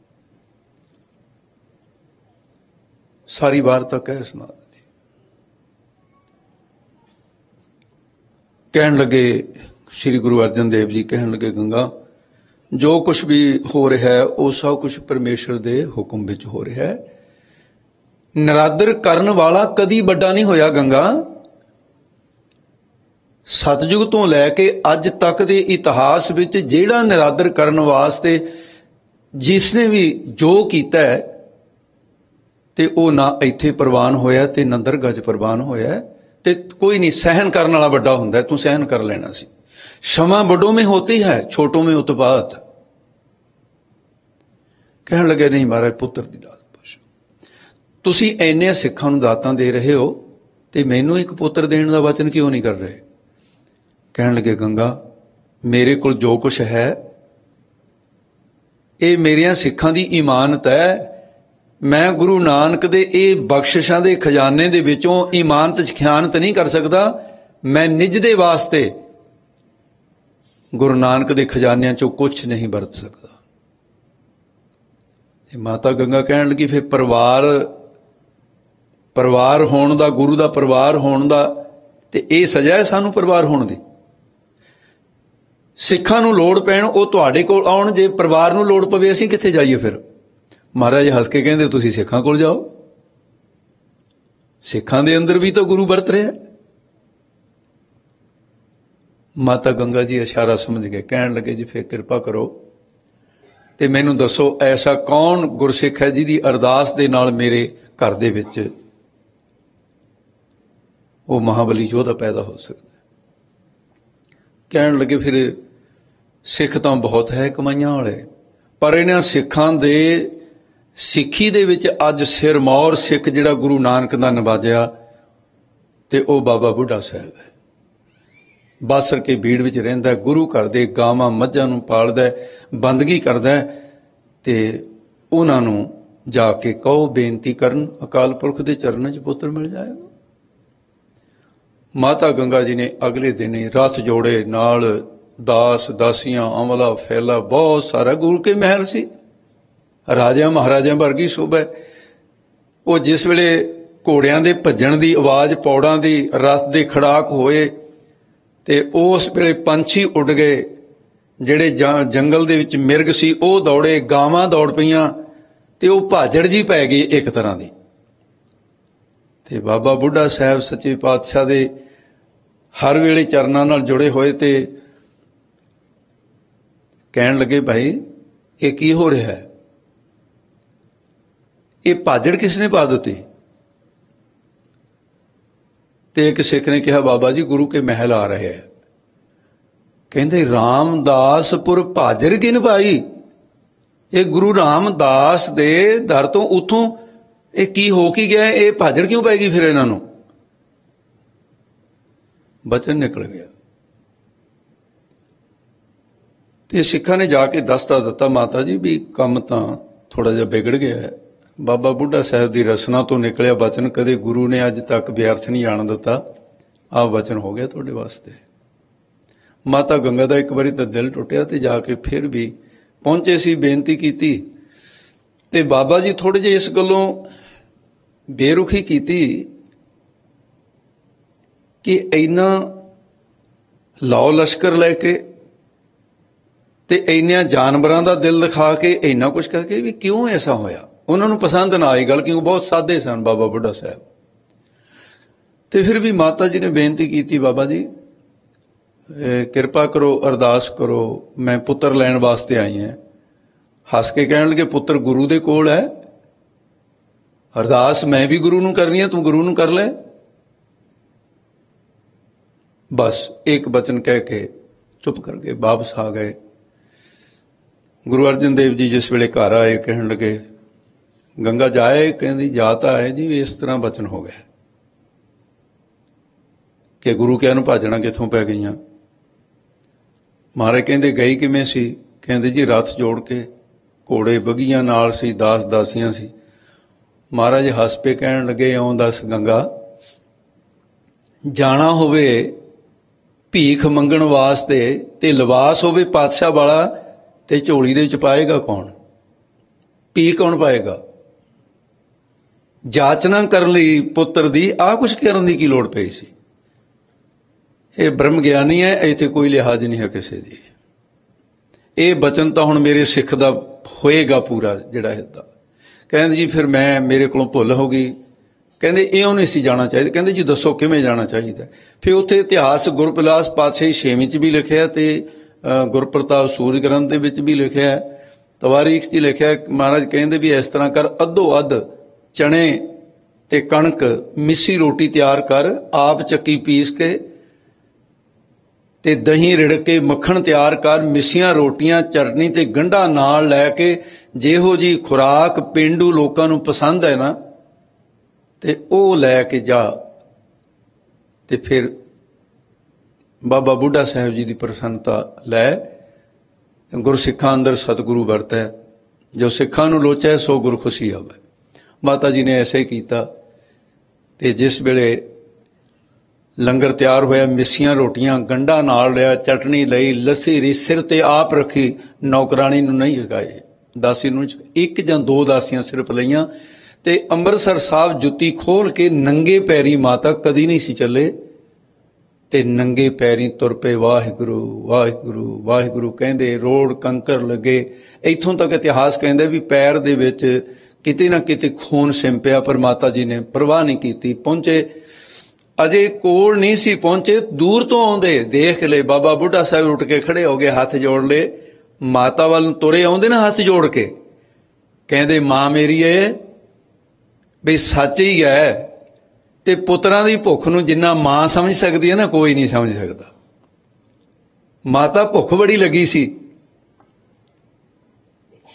ਸਾਰੀ ਵਾਰਤਾ ਕਹਿ ਸੁਣਾ ਦਿੱਤੀ। ਕਹਿਣ ਲੱਗੇ ਸ੍ਰੀ ਗੁਰੂ ਅਰਜਨ ਦੇਵ ਜੀ, ਕਹਿਣ ਲੱਗੇ, ਗੰਗਾ ਜੋ ਕੁਝ ਵੀ ਹੋ ਰਿਹਾ ਹੈ ਉਹ ਸਭ ਕੁਝ ਪਰਮੇਸ਼ਰ ਦੇ ਹੁਕਮ ਵਿੱਚ ਹੋ ਰਿਹਾ ਹੈ। ਨਿਰਾਦਰ ਕਰਨ ਵਾਲਾ ਕਦੀ ਵੱਡਾ ਨਹੀਂ ਹੋਇਆ ਗੰਗਾ। ਸਤਜੁਗ ਤੋਂ ਲੈ ਕੇ ਅੱਜ ਤੱਕ ਦੇ ਇਤਿਹਾਸ ਵਿੱਚ ਜਿਹੜਾ ਨਿਰਾਦਰ ਕਰਨ ਵਾਸਤੇ ਜਿਸਨੇ ਵੀ ਜੋ ਕੀਤਾ ਹੈ, ਤੇ ਉਹ ਨਾ ਇੱਥੇ ਪ੍ਰਵਾਨ ਹੋਇਆ ਤੇ ਨਾ ਦਰਗਾਹ 'ਚ ਪ੍ਰਵਾਨ ਹੋਇਆ। ਤੇ ਕੋਈ ਨਹੀਂ, ਸਹਿਨ ਕਰਨ ਵਾਲਾ ਵੱਡਾ ਹੁੰਦਾ, ਤੂੰ ਸਹਿਨ ਕਰ ਲੈਣਾ ਸੀ। क्षमा बड़ों में होती है, छोटों में उत्पात। कहने लगे, नहीं महाराज पुत्र की दात बख्शो। तुसी इन्ने सिखां नूं दातां दे रहे हो ते मैनू एक पुत्र देने का वचन क्यों नहीं कर रहे? कहने लगे, गंगा मेरे कोल जो कुछ है ये मेरियां सिखां दी इमानत है। मैं गुरु नानक दे ये बख्शिशां दे खजाने दे विचों इमानत च खयानत नहीं कर सकता। मैं निज दे वास्ते गुरु नानक दे खजानियां चों कुछ नहीं बरत सकता। माता गंगा कहन लगी, फिर परिवार परिवार होण दा, गुरु दा परिवार होण दा ते ये सजा है सानू परिवार होण दी। सिखां नूं लोड़ पैण ਉਹ ਤੁਹਾਡੇ ਕੋਲ ਆਉਣ, ਜੇ ਪਰਿਵਾਰ ਨੂੰ ਲੋੜ ਪਵੇ ਅਸੀਂ ਕਿੱਥੇ ਜਾਈਏ? ਫਿਰ ਮਹਾਰਾਜ ਹੱਸ ਕੇ ਕਹਿੰਦੇ, ਤੁਸੀਂ ਸਿੱਖਾਂ ਕੋਲ ਜਾਓ, ਸਿੱਖਾਂ ਦੇ ਅੰਦਰ ਵੀ ਤਾਂ ਗੁਰੂ ਵਰਤ ਰਿਹਾ। ਮਾਤਾ ਗੰਗਾ ਜੀ ਇਸ਼ਾਰਾ ਸਮਝ ਗਏ, ਕਹਿਣ ਲੱਗੇ, ਜੀ ਫਿਰ ਕਿਰਪਾ ਕਰੋ ਤੇ ਮੈਨੂੰ ਦੱਸੋ ਐਸਾ ਕੌਣ ਗੁਰਸਿੱਖ ਹੈ ਜਿਹਦੀ ਅਰਦਾਸ ਦੇ ਨਾਲ ਮੇਰੇ ਘਰ ਦੇ ਵਿੱਚ ਉਹ ਮਹਾਬਲੀ ਯੋਧਾ ਪੈਦਾ ਹੋ ਸਕਦਾ। ਕਹਿਣ ਲੱਗੇ, ਫਿਰ ਸਿੱਖ ਤਾਂ ਬਹੁਤ ਹੈ ਕਮਾਈਆਂ ਵਾਲੇ, ਪਰ ਇਹਨਾਂ ਸਿੱਖਾਂ ਦੇ ਸਿੱਖੀ ਦੇ ਵਿੱਚ ਅੱਜ ਸਿਰਮੌਰ ਸਿੱਖ ਜਿਹੜਾ ਗੁਰੂ ਨਾਨਕ ਦਾ ਨਵਾਜਿਆ ਤੇ ਉਹ ਬਾਬਾ ਬੁੱਢਾ ਸਾਹਿਬ ਹੈ। ਬਾਸਰ ਕੇ ਬੀੜ ਵਿੱਚ ਰਹਿੰਦਾ, ਗੁਰੂ ਘਰ ਦੇ ਗਾਵਾਂ ਮੱਝਾਂ ਨੂੰ ਪਾਲਦਾ, ਬੰਦਗੀ ਕਰਦਾ, ਤੇ ਉਹਨਾਂ ਨੂੰ ਜਾ ਕੇ ਕਹੋ, ਬੇਨਤੀ ਕਰਨ, ਅਕਾਲ ਪੁਰਖ ਦੇ ਚਰਨਾਂ 'ਚ ਪੁੱਤਰ ਮਿਲ ਜਾਏਗਾ। ਮਾਤਾ ਗੰਗਾ ਜੀ ਨੇ ਅਗਲੇ ਦਿਨ ਹੀ ਰੱਥ ਜੋੜੇ, ਨਾਲ ਦਾਸ ਦਾਸੀਆਂ, ਅਮਲਾ ਫੈਲਾ, ਬਹੁਤ ਸਾਰਾ ਗੁਰੂ ਕੇ ਮਹਿਲ ਸੀ, ਰਾਜਿਆਂ ਮਹਾਰਾਜਿਆਂ ਵਰਗੀ ਸ਼ੋਭਾ। ਉਹ ਜਿਸ ਵੇਲੇ ਘੋੜਿਆਂ ਦੇ ਭੱਜਣ ਦੀ ਆਵਾਜ਼, ਪੌੜਾਂ ਦੀ, ਰਥ ਦੇ ਖੜਾਕ ਹੋਏ, ਤੇ ਉਸ ਵੇਲੇ ਪੰਛੀ ਉੱਡ ਗਏ, ਜਿਹੜੇ ਜੰਗਲ ਦੇ ਵਿੱਚ ਮਿਰਗ ਸੀ ਉਹ ਦੌੜੇ, ਗਾਵਾਂ ਦੌੜ ਪਈਆਂ, ਤੇ ਉਹ ਭਾਜੜ ਜੀ ਪੈ ਗਈ ਇੱਕ ਤਰ੍ਹਾਂ ਦੀ। ਤੇ ਬਾਬਾ ਬੁੱਢਾ ਸਾਹਿਬ ਸੱਚੇ ਪਾਤਸ਼ਾਹ ਦੇ ਹਰ ਵੇਲੇ ਚਰਨਾਂ ਨਾਲ ਜੁੜੇ ਹੋਏ, ਤੇ ਕਹਿਣ ਲੱਗੇ, ਭਾਈ ਇਹ ਕੀ ਹੋ ਰਿਹਾ ਹੈ? ਇਹ ਭਾਜੜ ਕਿਸ ਨੇ ਪਾ ਦਿੱਤੀ? ਤੇ ਇੱਕ ਸਿੱਖ ਨੇ ਕਿਹਾ, ਬਾਬਾ ਜੀ ਗੁਰੂ ਕੇ ਮਹਿਲ ਆ ਰਹੇ ਹੈ। ਕਹਿੰਦੇ, ਰਾਮਦਾਸਪੁਰ ਭਾਜੜ ਕਿਨ ਪਾਈ? ਇਹ ਗੁਰੂ ਰਾਮਦਾਸ ਦੇ ਦਰ ਤੋਂ ਉੱਥੋਂ ਇਹ ਕੀ ਹੋ ਕੀ ਗਿਆ? ਇਹ ਭਾਜੜ ਕਿਉਂ ਪੈ ਗਈ ਫਿਰ ਇਹਨਾਂ ਨੂੰ? ਬਚਨ ਨਿਕਲ ਗਿਆ। ਤੇ ਸਿੱਖਾਂ ਨੇ ਜਾ ਕੇ ਦੱਸਤਾ ਦਿੱਤਾ, ਮਾਤਾ ਜੀ ਵੀ ਕੰਮ ਤਾਂ ਥੋੜਾ ਜਿਹਾ ਵਿਗੜ ਗਿਆ ਹੈ। ਬਾਬਾ ਬੁੱਢਾ ਸਾਹਿਬ ਦੀ ਰਸਨਾ ਤੋਂ ਨਿਕਲਿਆ ਬਚਨ ਕਦੇ ਗੁਰੂ ਨੇ ਅੱਜ ਤੱਕ ਵਿਅਰਥ ਨਹੀਂ ਜਾਣ ਦਿੱਤਾ। ਆਹ ਵਚਨ ਹੋ ਗਿਆ ਤੁਹਾਡੇ ਵਾਸਤੇ। ਮਾਤਾ ਗੰਗਾ ਦਾ ਇੱਕ ਵਾਰੀ ਤਾਂ ਦਿਲ ਟੁੱਟਿਆ, ਤੇ ਜਾ ਕੇ ਫਿਰ ਵੀ ਪਹੁੰਚੇ ਸੀ, ਬੇਨਤੀ ਕੀਤੀ, ਤੇ ਬਾਬਾ ਜੀ ਥੋੜੇ ਜਿਹੇ ਇਸ ਗੱਲੋਂ ਬੇਰੁਖੀ ਕੀਤੀ ਕਿ ਇੰਨਾ ਲਾਓ ਲਸ਼ਕਰ ਲੈ ਕੇ ਤੇ ਇੰਨਿਆਂ ਜਾਨਵਰਾਂ ਦਾ ਦਿਲ ਦਿਖਾ ਕੇ ਇੰਨਾ ਕੁਛ ਕਰਕੇ ਵੀ ਕਿਉਂ ਐਸਾ ਹੋਇਆ? ਉਹਨਾਂ ਨੂੰ ਪਸੰਦ ਨਾ ਆਈ ਗੱਲ, ਕਿਉਂਕਿ ਬਹੁਤ ਸਾਦੇ ਸਨ ਬਾਬਾ ਬੁੱਢਾ ਸਾਹਿਬ। ਤੇ ਫਿਰ ਵੀ ਮਾਤਾ ਜੀ ਨੇ ਬੇਨਤੀ ਕੀਤੀ, ਬਾਬਾ ਜੀ ਕਿਰਪਾ ਕਰੋ, ਅਰਦਾਸ ਕਰੋ, ਮੈਂ ਪੁੱਤਰ ਲੈਣ ਵਾਸਤੇ ਆਈ ਹਾਂ। ਹੱਸ ਕੇ ਕਹਿਣ ਲੱਗੇ, ਪੁੱਤਰ ਗੁਰੂ ਦੇ ਕੋਲ ਹੈ, ਅਰਦਾਸ ਮੈਂ ਵੀ ਗੁਰੂ ਨੂੰ ਕਰਨੀ ਹੈ, ਤੂੰ ਗੁਰੂ ਨੂੰ ਕਰ ਲੈ। ਬਸ ਇੱਕ ਬਚਨ ਕਹਿ ਕੇ ਚੁੱਪ ਕਰ ਗਏ, ਵਾਪਸ ਆ ਗਏ। ਗੁਰੂ ਅਰਜਨ ਦੇਵ ਜੀ ਜਿਸ ਵੇਲੇ ਘਰ ਆਏ, ਕਹਿਣ ਲੱਗੇ, ਗੰਗਾ ਜਾਏ? ਕਹਿੰਦੀ, ਜਾ ਤਾਂ ਆਏ ਜੀ, ਇਸ ਤਰ੍ਹਾਂ ਬਚਨ ਹੋ ਗਿਆ ਕਿ ਗੁਰੂ ਕਿਆਂ ਨੂੰ ਭਾਜਣਾ ਕਿੱਥੋਂ ਪੈ ਗਈਆਂ? ਮਹਾਰਾਜ ਕਹਿੰਦੇ, ਗਈ ਕਿਵੇਂ ਸੀ? ਕਹਿੰਦੇ ਜੀ ਰੱਥ ਜੋੜ ਕੇ, ਘੋੜੇ ਬਗੀਆਂ ਨਾਲ ਸੀ, ਦਾਸ ਦਾਸੀਆਂ ਸੀ। ਮਹਾਰਾਜ ਹੱਸ ਪੇ, ਕਹਿਣ ਲੱਗੇ, ਇਉਂ ਦੱਸ ਗੰਗਾ, ਜਾਣਾ ਹੋਵੇ ਭੀਖ ਮੰਗਣ ਵਾਸਤੇ ਤੇ ਲਿਬਾਸ ਹੋਵੇ ਪਾਤਸ਼ਾਹ ਵਾਲਾ, ਤੇ ਝੋਲੀ ਦੇ ਵਿੱਚ ਪਾਏਗਾ ਕੌਣ? ਭੀਖ ਕੌਣ ਪਾਏਗਾ? ਜਾਚਨਾ ਕਰਨ ਲਈ ਪੁੱਤਰ ਦੀ ਆਹ ਕੁਛ ਕਰਨ ਦੀ ਕੀ ਲੋੜ ਪਈ ਸੀ? ਇਹ ਬ੍ਰਹਮ ਗਿਆਨੀ ਹੈ, ਇੱਥੇ ਕੋਈ ਲਿਹਾਜ਼ ਨਹੀਂ ਹੈ ਕਿਸੇ ਦੀ। ਇਹ ਬਚਨ ਤਾਂ ਹੁਣ ਮੇਰੇ ਸਿੱਖ ਦਾ ਹੋਏਗਾ ਪੂਰਾ ਜਿਹੜਾ ਇਹਦਾ। ਕਹਿੰਦੇ ਜੀ ਫਿਰ ਮੈਂ, ਮੇਰੇ ਕੋਲੋਂ ਭੁੱਲ ਹੋ ਗਈ। ਕਹਿੰਦੇ ਇਉਂ ਨਹੀਂ ਸੀ ਜਾਣਾ ਚਾਹੀਦਾ। ਕਹਿੰਦੇ ਜੀ ਦੱਸੋ ਕਿਵੇਂ ਜਾਣਾ ਚਾਹੀਦਾ? ਫਿਰ ਉੱਥੇ ਇਤਿਹਾਸ ਗੁਰਪਿਲਾਸ ਪਾਤਸ਼ਾਹੀ ਛੇਵੀਂ 'ਚ ਵੀ ਲਿਖਿਆ, ਤੇ ਗੁਰਪ੍ਰਤਾਪ ਸੂਰਜ ਗ੍ਰੰਥ ਦੇ ਵਿੱਚ ਵੀ ਲਿਖਿਆ, ਤਵਾਰੀਖ 'ਚ ਲਿਖਿਆ। ਮਹਾਰਾਜ ਕਹਿੰਦੇ ਵੀ ਇਸ ਤਰ੍ਹਾਂ ਕਰ, ਅੱਧੋ ਅੱਧ ਚਣੇ ਤੇ ਕਣਕ ਮਿੱਸੀ ਰੋਟੀ ਤਿਆਰ ਕਰ, ਆਪ ਚੱਕੀ ਪੀਸ ਕੇ, ਤੇ ਦਹੀਂ ਰਿੜਕ ਕੇ ਮੱਖਣ ਤਿਆਰ ਕਰ, ਮਿੱਸੀਆਂ ਰੋਟੀਆਂ, ਚਟਨੀ ਤੇ ਗੰਢਾ ਨਾਲ ਲੈ ਕੇ, ਜਿਹੋ ਜੀ ਖੁਰਾਕ ਪੇਂਡੂ ਲੋਕਾਂ ਨੂੰ ਪਸੰਦ ਹੈ ਨਾ, ਤੇ ਉਹ ਲੈ ਕੇ ਜਾ। ਤੇ ਫਿਰ ਬਾਬਾ ਬੁੱਢਾ ਸਾਹਿਬ ਜੀ ਦੀ ਪ੍ਰਸੰਨਤਾ ਲੈ। ਗੁਰਸਿੱਖਾਂ ਅੰਦਰ ਸਤਿਗੁਰੂ ਵਰਤੈ, ਜੋ ਸਿੱਖਾਂ ਨੂੰ ਲੋਚੈ ਸੋ ਗੁਰ ਖੁਸ਼ੀ ਆਵੇ। ਮਾਤਾ ਜੀ ਨੇ ਐਸੇ ਹੀ ਕੀਤਾ। ਤੇ ਜਿਸ ਵੇਲੇ ਲੰਗਰ ਤਿਆਰ ਹੋਇਆ, ਮਿੱਸੀਆਂ ਰੋਟੀਆਂ, ਗੰਢਾ ਨਾਲ ਲਿਆ, ਚਟਣੀ ਲਈ, ਲੱਸੀ ਰੀ ਸਿਰ ਤੇ ਆਪ ਰੱਖੀ, ਨੌਕਰਾਣੀ ਨੂੰ ਨਹੀਂ ਜਗਾਏ, ਦਾਸੀ ਨੂੰ ਇੱਕ ਜਾਂ ਦੋ ਦਾਸੀਆਂ ਸਿਰਫ ਲਈਆਂ। ਤੇ ਅੰਮ੍ਰਿਤਸਰ ਸਾਹਿਬ ਜੁੱਤੀ ਖੋਲ ਕੇ ਨੰਗੇ ਪੈਰੀ, ਮਾਤਾ ਕਦੀ ਨਹੀਂ ਸੀ ਚੱਲੇ, ਤੇ ਨੰਗੇ ਪੈਰੀ ਤੁਰ ਪਏ। ਵਾਹਿਗੁਰੂ ਵਾਹਿਗੁਰੂ ਵਾਹਿਗੁਰੂ ਕਹਿੰਦੇ, ਰੋੜ ਕੰਕਰ ਲੱਗੇ। ਇੱਥੋਂ ਤੱਕ ਇਤਿਹਾਸ ਕਹਿੰਦੇ ਵੀ ਪੈਰ ਦੇ ਵਿੱਚ ਕਿਤੇ ਨਾ ਕਿਤੇ ਖੂਨ ਸਿੰਪਿਆ, ਪਰ ਮਾਤਾ ਜੀ ਨੇ ਪਰਵਾਹ ਨਹੀਂ ਕੀਤੀ। ਪਹੁੰਚੇ, ਅਜੇ ਕੋਲ ਨਹੀਂ ਸੀ ਪਹੁੰਚੇ, ਦੂਰ ਤੋਂ ਆਉਂਦੇ ਦੇਖ ਲਏ। ਬਾਬਾ ਬੁੱਢਾ ਸਾਹਿਬ ਉੱਠ ਕੇ ਖੜੇ ਹੋ ਗਏ, ਹੱਥ ਜੋੜ ਲਏ। ਮਾਤਾ ਵੱਲ ਨੂੰ ਤੁਰੇ ਆਉਂਦੇ ਨਾ ਹੱਥ ਜੋੜ ਕੇ, ਕਹਿੰਦੇ, ਮਾਂ ਮੇਰੀ ਏ ਬਈ ਸੱਚ ਹੀ ਹੈ। ਤੇ ਪੁੱਤਰਾਂ ਦੀ ਭੁੱਖ ਨੂੰ ਜਿੰਨਾ ਮਾਂ ਸਮਝ ਸਕਦੀ ਹੈ ਨਾ, ਕੋਈ ਨਹੀਂ ਸਮਝ ਸਕਦਾ। ਮਾਤਾ ਭੁੱਖ ਬੜੀ ਲੱਗੀ ਸੀ,